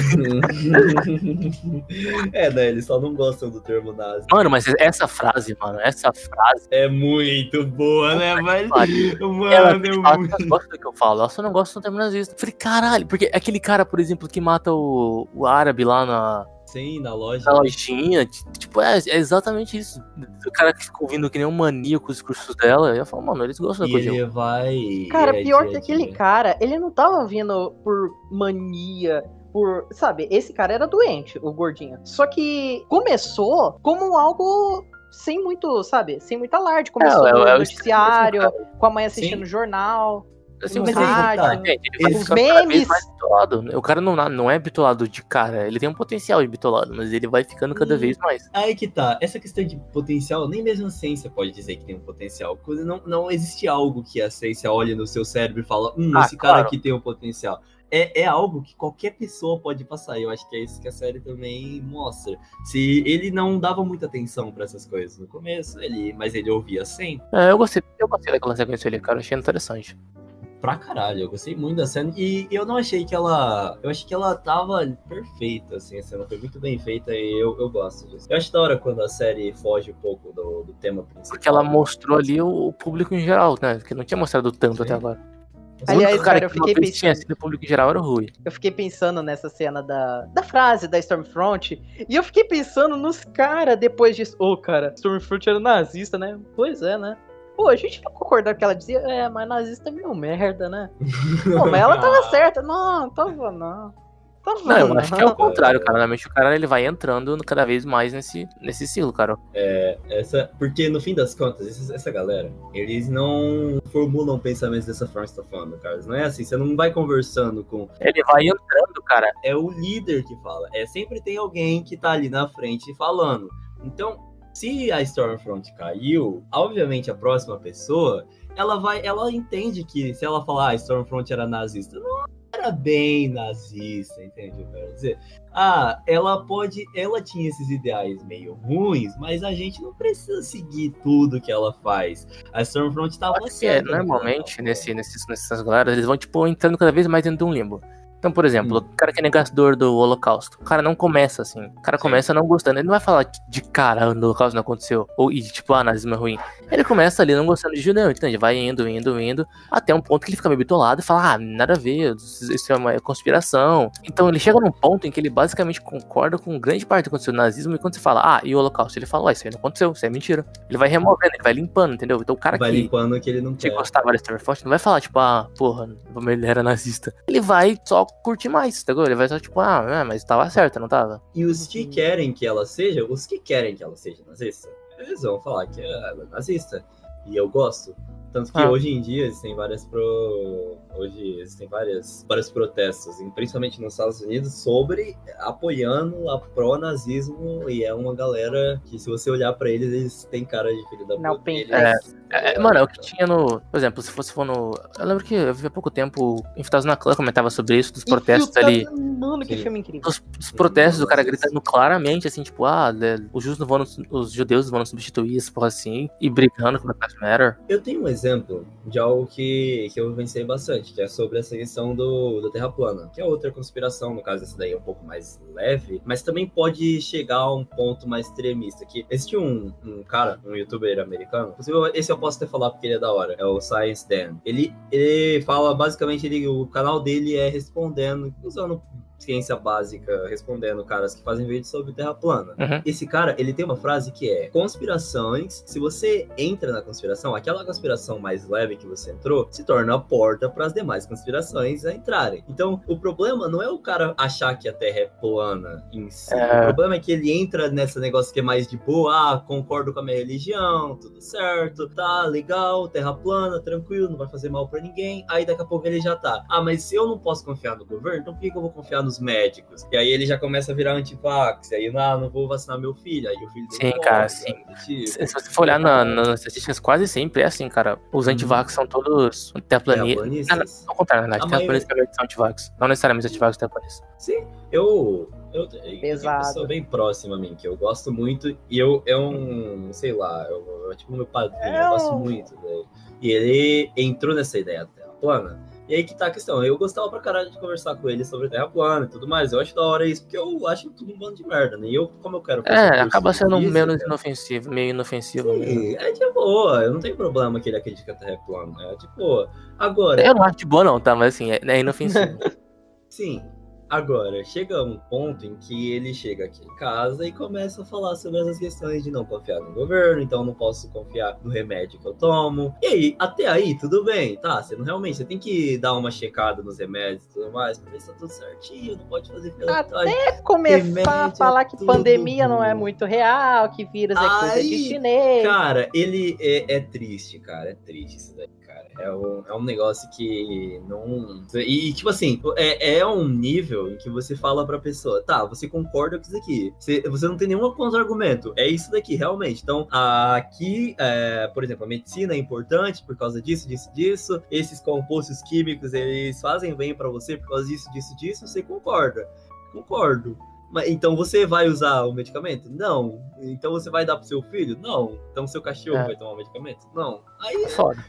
Né? Eles só não gostam do termo nazi. Mano, mas essa frase... É muito boa, né, velho? Ela gosta do que eu falo, ela só não gosta do termo nazista. Eu falei, caralho, porque aquele cara, por exemplo, que mata o árabe lá na... Sim, na loja. Na lojinha, tipo, é exatamente isso. O cara que fica ouvindo que nem um maníaco os cursos dela, eu falo, mano, eles gostam da coisa. Ele vai... Cara, pior que aquele cara, ele não tava vindo por mania, sabe, esse cara era doente, o gordinho. Só que começou como algo... sem muito, sabe, sem muito alarde. Começou no noticiário, com a mãe assistindo o jornal... Assim, mas os memes. O cara não é bitolado de cara, ele tem um potencial de bitolado, mas ele vai ficando cada vez mais. Aí que tá, essa questão de potencial, nem mesmo a ciência pode dizer que tem um potencial. Não existe algo que a ciência olha no seu cérebro e fala, esse cara aqui tem um potencial. É algo que qualquer pessoa pode passar, e eu acho que é isso que a série também mostra. Se ele não dava muita atenção pra essas coisas no começo, mas ele ouvia sempre. Eu gostei daquela sequência ali, cara, achei interessante. pra caralho, eu gostei muito da cena e eu não achei que ela... Eu achei que ela tava perfeita, assim, a cena foi muito bem feita e eu gosto disso. Eu acho da hora quando a série foge um pouco do tema principal. Porque ela mostrou ali o público em geral, né? Que não tinha mostrado tanto até agora. Aliás, cara, eu que fiquei pensando... tinha sido o público em geral era o Rui. Eu fiquei pensando nessa cena da frase da Stormfront, e eu fiquei pensando nos caras depois disso. Cara, Stormfront era nazista, né? Pois é, né? Pô, a gente não concordava que ela dizia, mas nazista é meio merda, né? Pô, mas ela tava certa. Não, tava não. Não, eu acho que é o contrário, cara. Normalmente o cara ele vai entrando cada vez mais nesse ciclo, cara. Porque no fim das contas, essa galera, eles não formulam pensamentos dessa forma que você tá falando, cara. Não é assim, você não vai conversando com... Ele vai entrando, cara. É o líder que fala. Sempre tem alguém que tá ali na frente falando. Então, se a Stormfront caiu, obviamente a próxima pessoa, ela entende que se ela falar a Stormfront era nazista, não era bem nazista, entende? Eu quero dizer, ela tinha esses ideais meio ruins, mas a gente não precisa seguir tudo que ela faz. A Stormfront tava certa. Normalmente, nessas galera, eles vão, tipo, entrando cada vez mais dentro de um limbo. Então, por exemplo, o cara que é negador do Holocausto, o cara não começa assim. O cara começa não gostando. Ele não vai falar de cara, o Holocausto não aconteceu. Ou tipo, nazismo é ruim. Ele começa ali não gostando de judeu, entende? Vai indo, até um ponto que ele fica meio bitolado e fala, nada a ver, isso é uma conspiração. Então ele chega num ponto em que ele basicamente concorda com grande parte do que aconteceu no nazismo, e quando você fala, e o Holocausto? Ele fala, isso aí não aconteceu, isso aí é mentira. Ele vai removendo, ele vai limpando, entendeu? Então o cara vai limpando que ele não quer. Gostava da Stormfront, não vai falar, tipo, porra, ele era nazista. Ele vai só curtir mais, tá? Ele vai só, tipo, mas tava certo, não tava? E os que querem que ela seja nazista, eles vão falar que ela é nazista. E eu gosto. Tanto que hoje em dia existem vários protestos, principalmente nos Estados Unidos, sobre apoiando a pró-nazismo, e é uma galera que, se você olhar pra eles têm cara de filho da puta. Mano, é o que tinha no... Por exemplo, se for no... Eu lembro que eu vi há pouco tempo, Infiltrados na Clã comentava sobre isso, dos protestos ali. Mano, que filme incrível. Dos protestos, o cara gritando claramente, assim, tipo, os judeus não vão substituir esse porra assim, e brigando com o Black Lives Matter. Eu tenho um exemplo de algo que eu vivenciei bastante, que é sobre essa questão do Terra plana, que é outra conspiração, no caso essa daí é um pouco mais leve, mas também pode chegar a um ponto mais extremista, que existe um cara, um youtuber americano, esse eu posso até falar porque ele é da hora, é o Science Dan. Ele fala, basicamente, o canal dele é respondendo, usando ciência básica, respondendo caras que fazem vídeos sobre Terra plana. Esse cara, ele tem uma frase que é: conspirações, se você entra na conspiração, aquela conspiração mais leve que você entrou, se torna a porta para as demais conspirações a entrarem. Então, o problema não é o cara achar que a Terra é plana em si. O problema é que ele entra nesse negócio que é mais de boa, concordo com a minha religião, tudo certo, tá, legal, Terra plana, tranquilo, não vai fazer mal pra ninguém. Aí daqui a pouco ele já tá, mas se eu não posso confiar no governo, então por que eu vou confiar nos médicos? E aí ele já começa a virar antivax, e aí não vou vacinar meu filho, aí o filho dele sim, cara, sim. Se você for olhar nas estatísticas, quase sempre é assim, cara. Os antivax são todos terraplanistas. Ao contrário, na verdade, terraplanistas são antivax. Não necessariamente antivax terraplanistas. Sim, eu tenho uma pessoa bem próxima a mim, que eu gosto muito, e é um, sei lá, é tipo meu padrinho, eu gosto muito dele. E ele entrou nessa ideia da Terra plana. E aí que tá a questão, eu gostava pra caralho de conversar com ele sobre Terra plana e tudo mais, eu acho da hora isso, porque eu acho tudo um bando de merda, né? E como eu quero... acaba sendo meio inofensivo Sim, mesmo. É de boa, eu não tenho problema que ele acredite que a Terra é plana, é de boa. Agora... Eu não acho de boa não, tá? Mas assim, é inofensivo. Sim. Agora, chega um ponto em que ele chega aqui em casa e começa a falar sobre essas questões de não confiar no governo, então não posso confiar no remédio que eu tomo. E aí, até aí, tudo bem, tá? Você tem que dar uma checada nos remédios e tudo mais, pra ver se tá tudo certinho, não pode fazer pilotagem. Até começar a falar que pandemia não é muito real, que vírus é coisa de chinês. Cara, ele é triste, cara, é triste isso daí. É um negócio que não... E, tipo assim, é um nível em que você fala pra pessoa, tá, você concorda com isso aqui. Você não tem nenhum contra-argumento. É isso daqui, realmente. Então, aqui, por exemplo, a medicina é importante por causa disso. Esses compostos químicos, eles fazem bem pra você por causa disso. Você concorda. Concordo. Mas, então você vai usar o medicamento? Não. Então você vai dar pro seu filho? Não. Então seu cachorro vai tomar o medicamento? Não. Aí... Foda.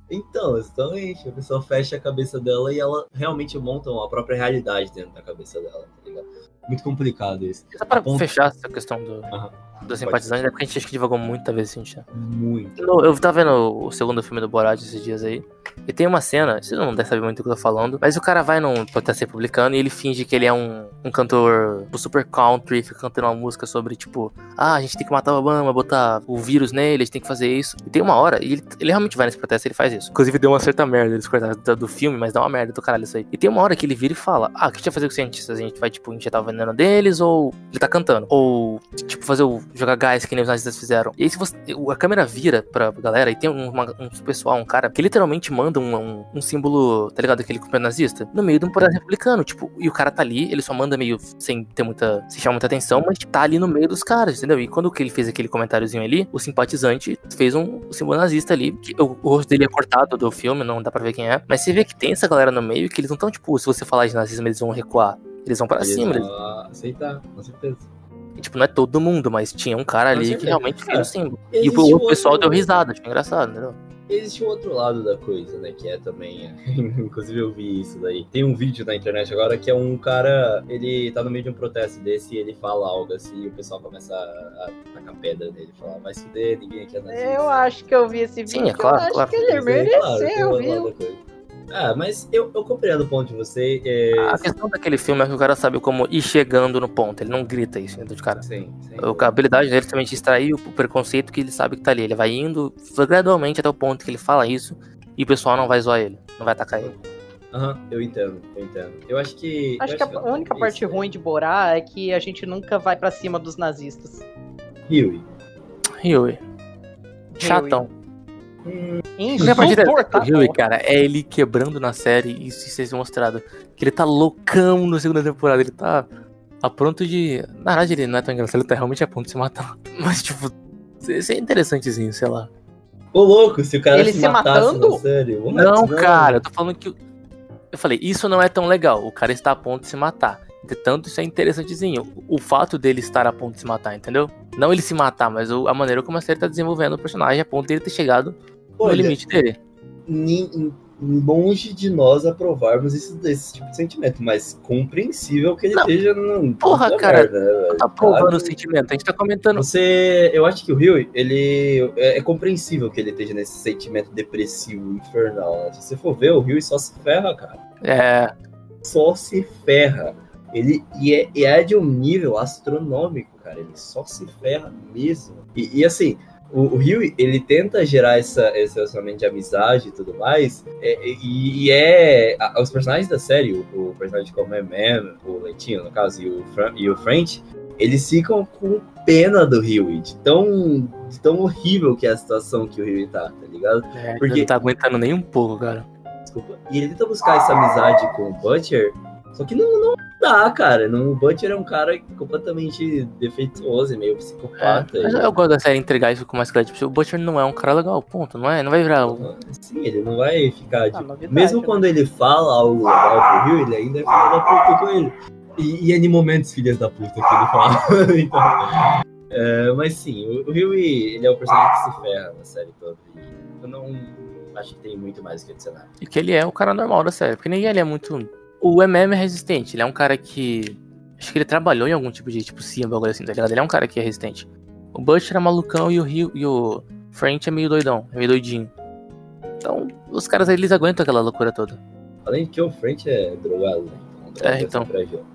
Então, exatamente. A pessoa fecha a cabeça dela e ela realmente monta a própria realidade dentro da cabeça dela, tá ligado? Muito complicado isso. Só para fechar essa questão do simpatizante, é porque a gente acho que divagou muita vez, gente. Muito. Eu tava vendo o segundo filme do Borat esses dias aí, e tem uma cena, você não deve saber muito do que eu tô falando, mas o cara vai num protesto republicano e ele finge que ele é um cantor do super country, fica cantando uma música sobre, tipo, a gente tem que matar o Obama, botar o vírus nele, a gente tem que fazer isso. E tem uma hora, e ele realmente vai nesse protesto e ele faz isso. Inclusive deu uma certa merda, eles cortaram do filme, mas dá uma merda do caralho isso aí. E tem uma hora que ele vira e fala, o que a gente vai fazer com os cientistas? A gente vai, tipo, injetar o veneno deles, ou ele tá cantando? Ou, tipo, jogar gás que nem os nazistas fizeram. E aí a câmera vira pra galera e tem um pessoal, um cara que literalmente manda um símbolo, tá ligado? Aquele cumprimento nazista, no meio de um protesto republicano, tipo, e o cara tá ali, ele só manda meio sem chamar muita atenção, mas tá ali no meio dos caras, entendeu? E quando que ele fez aquele comentáriozinho ali, o simpatizante fez um símbolo nazista ali, que o rosto dele é cortado do filme, não dá pra ver quem é, mas você vê que tem essa galera no meio que eles não tão, tipo, se você falar de nazismo, eles vão recuar. Eles vão pra cima. Eles vão aceitar, com certeza. E, tipo, não é todo mundo, mas tinha um cara ali que realmente fez o símbolo. E o pessoal deu risada, tipo, engraçado, entendeu? Existe um outro lado da coisa, né, que é também, inclusive eu vi isso daí. Tem um vídeo na internet agora que é um cara, ele tá no meio de um protesto desse e ele fala algo assim e o pessoal começa a tacar pedra nele, falar, vai se fuder, ninguém aqui é nazista. Eu acho que eu vi esse vídeo. Sim, é claro, eu acho que ele mereceu, viu? Mas eu compreendo o ponto de você. A questão daquele filme é que o cara sabe como ir chegando no ponto. Ele não grita isso dentro de cara. Sim. A habilidade dele também é extrair o preconceito que ele sabe que tá ali. Ele vai indo gradualmente até o ponto que ele fala isso e o pessoal não vai zoar ele, não vai atacar ele. Eu entendo. Eu acho que a única parte ruim de Borat é que a gente nunca vai pra cima dos nazistas. Huey. Chatão. Insuportável. Huey, cara, é ele quebrando na série. Isso vocês mostraram. Que ele tá loucão na segunda temporada. Ele tá a ponto de... Na verdade, ele não é tão engraçado. Ele tá realmente a ponto de se matar. Mas, tipo, isso é interessantezinho, sei lá. Ô, louco, se o cara ele se matando? Na série, não, cara, eu tô falando que... Eu falei, isso não é tão legal. O cara está a ponto de se matar. Entretanto, isso é interessantezinho. O fato dele estar a ponto de se matar, entendeu? Não ele se matar, mas a maneira como a série tá desenvolvendo o personagem a ponto de ele ter chegado no limite dele. Longe de nós aprovarmos esse tipo de sentimento, mas compreensível que ele esteja no... Porra, cara, não tá aprovando o sentimento, a gente tá comentando... Eu acho que o Huey, ele... É compreensível que ele esteja nesse sentimento depressivo, infernal. Se você for ver, o Huey só se ferra, cara. Só se ferra. Ele é de um nível astronômico, cara. Ele só se ferra mesmo. E assim... O Huey, ele tenta gerar esse relacionamento de amizade e tudo mais, os personagens da série, o personagem como é Man, o Leitinho, no caso, e o French, eles ficam com pena do Huey, de tão horrível que é a situação que o Huey tá ligado? Porque ele não tá aguentando nem um pouco, cara. Desculpa. E ele tenta buscar essa amizade com o Butcher, só que não dá, cara. O Butcher é um cara completamente defeituoso e meio psicopata. Mas eu gosto da série entregar isso com mais clareza. O Butcher não é um cara legal, ponto. Não vai virar... Sim, ele não vai ficar... Mesmo quando ele fala algo legal pro Huey, ele ainda é filho da puta com ele. E é de momentos filhas da puta que ele fala. Então, mas sim, o Huey, ele é o personagem que se ferra na série toda. Eu não acho que tem muito mais o que adicionar. E que ele é o cara normal da série, porque nem ele é muito... O MM é resistente, ele é um cara que... Acho que ele trabalhou em algum tipo de, sim, um bagulho assim, tá ligado? Ele é um cara que é resistente. O Butcher é malucão e o French é meio doidão, meio doidinho. Então, os caras aí, eles aguentam aquela loucura toda. Além de que o French é drogado, né? Então.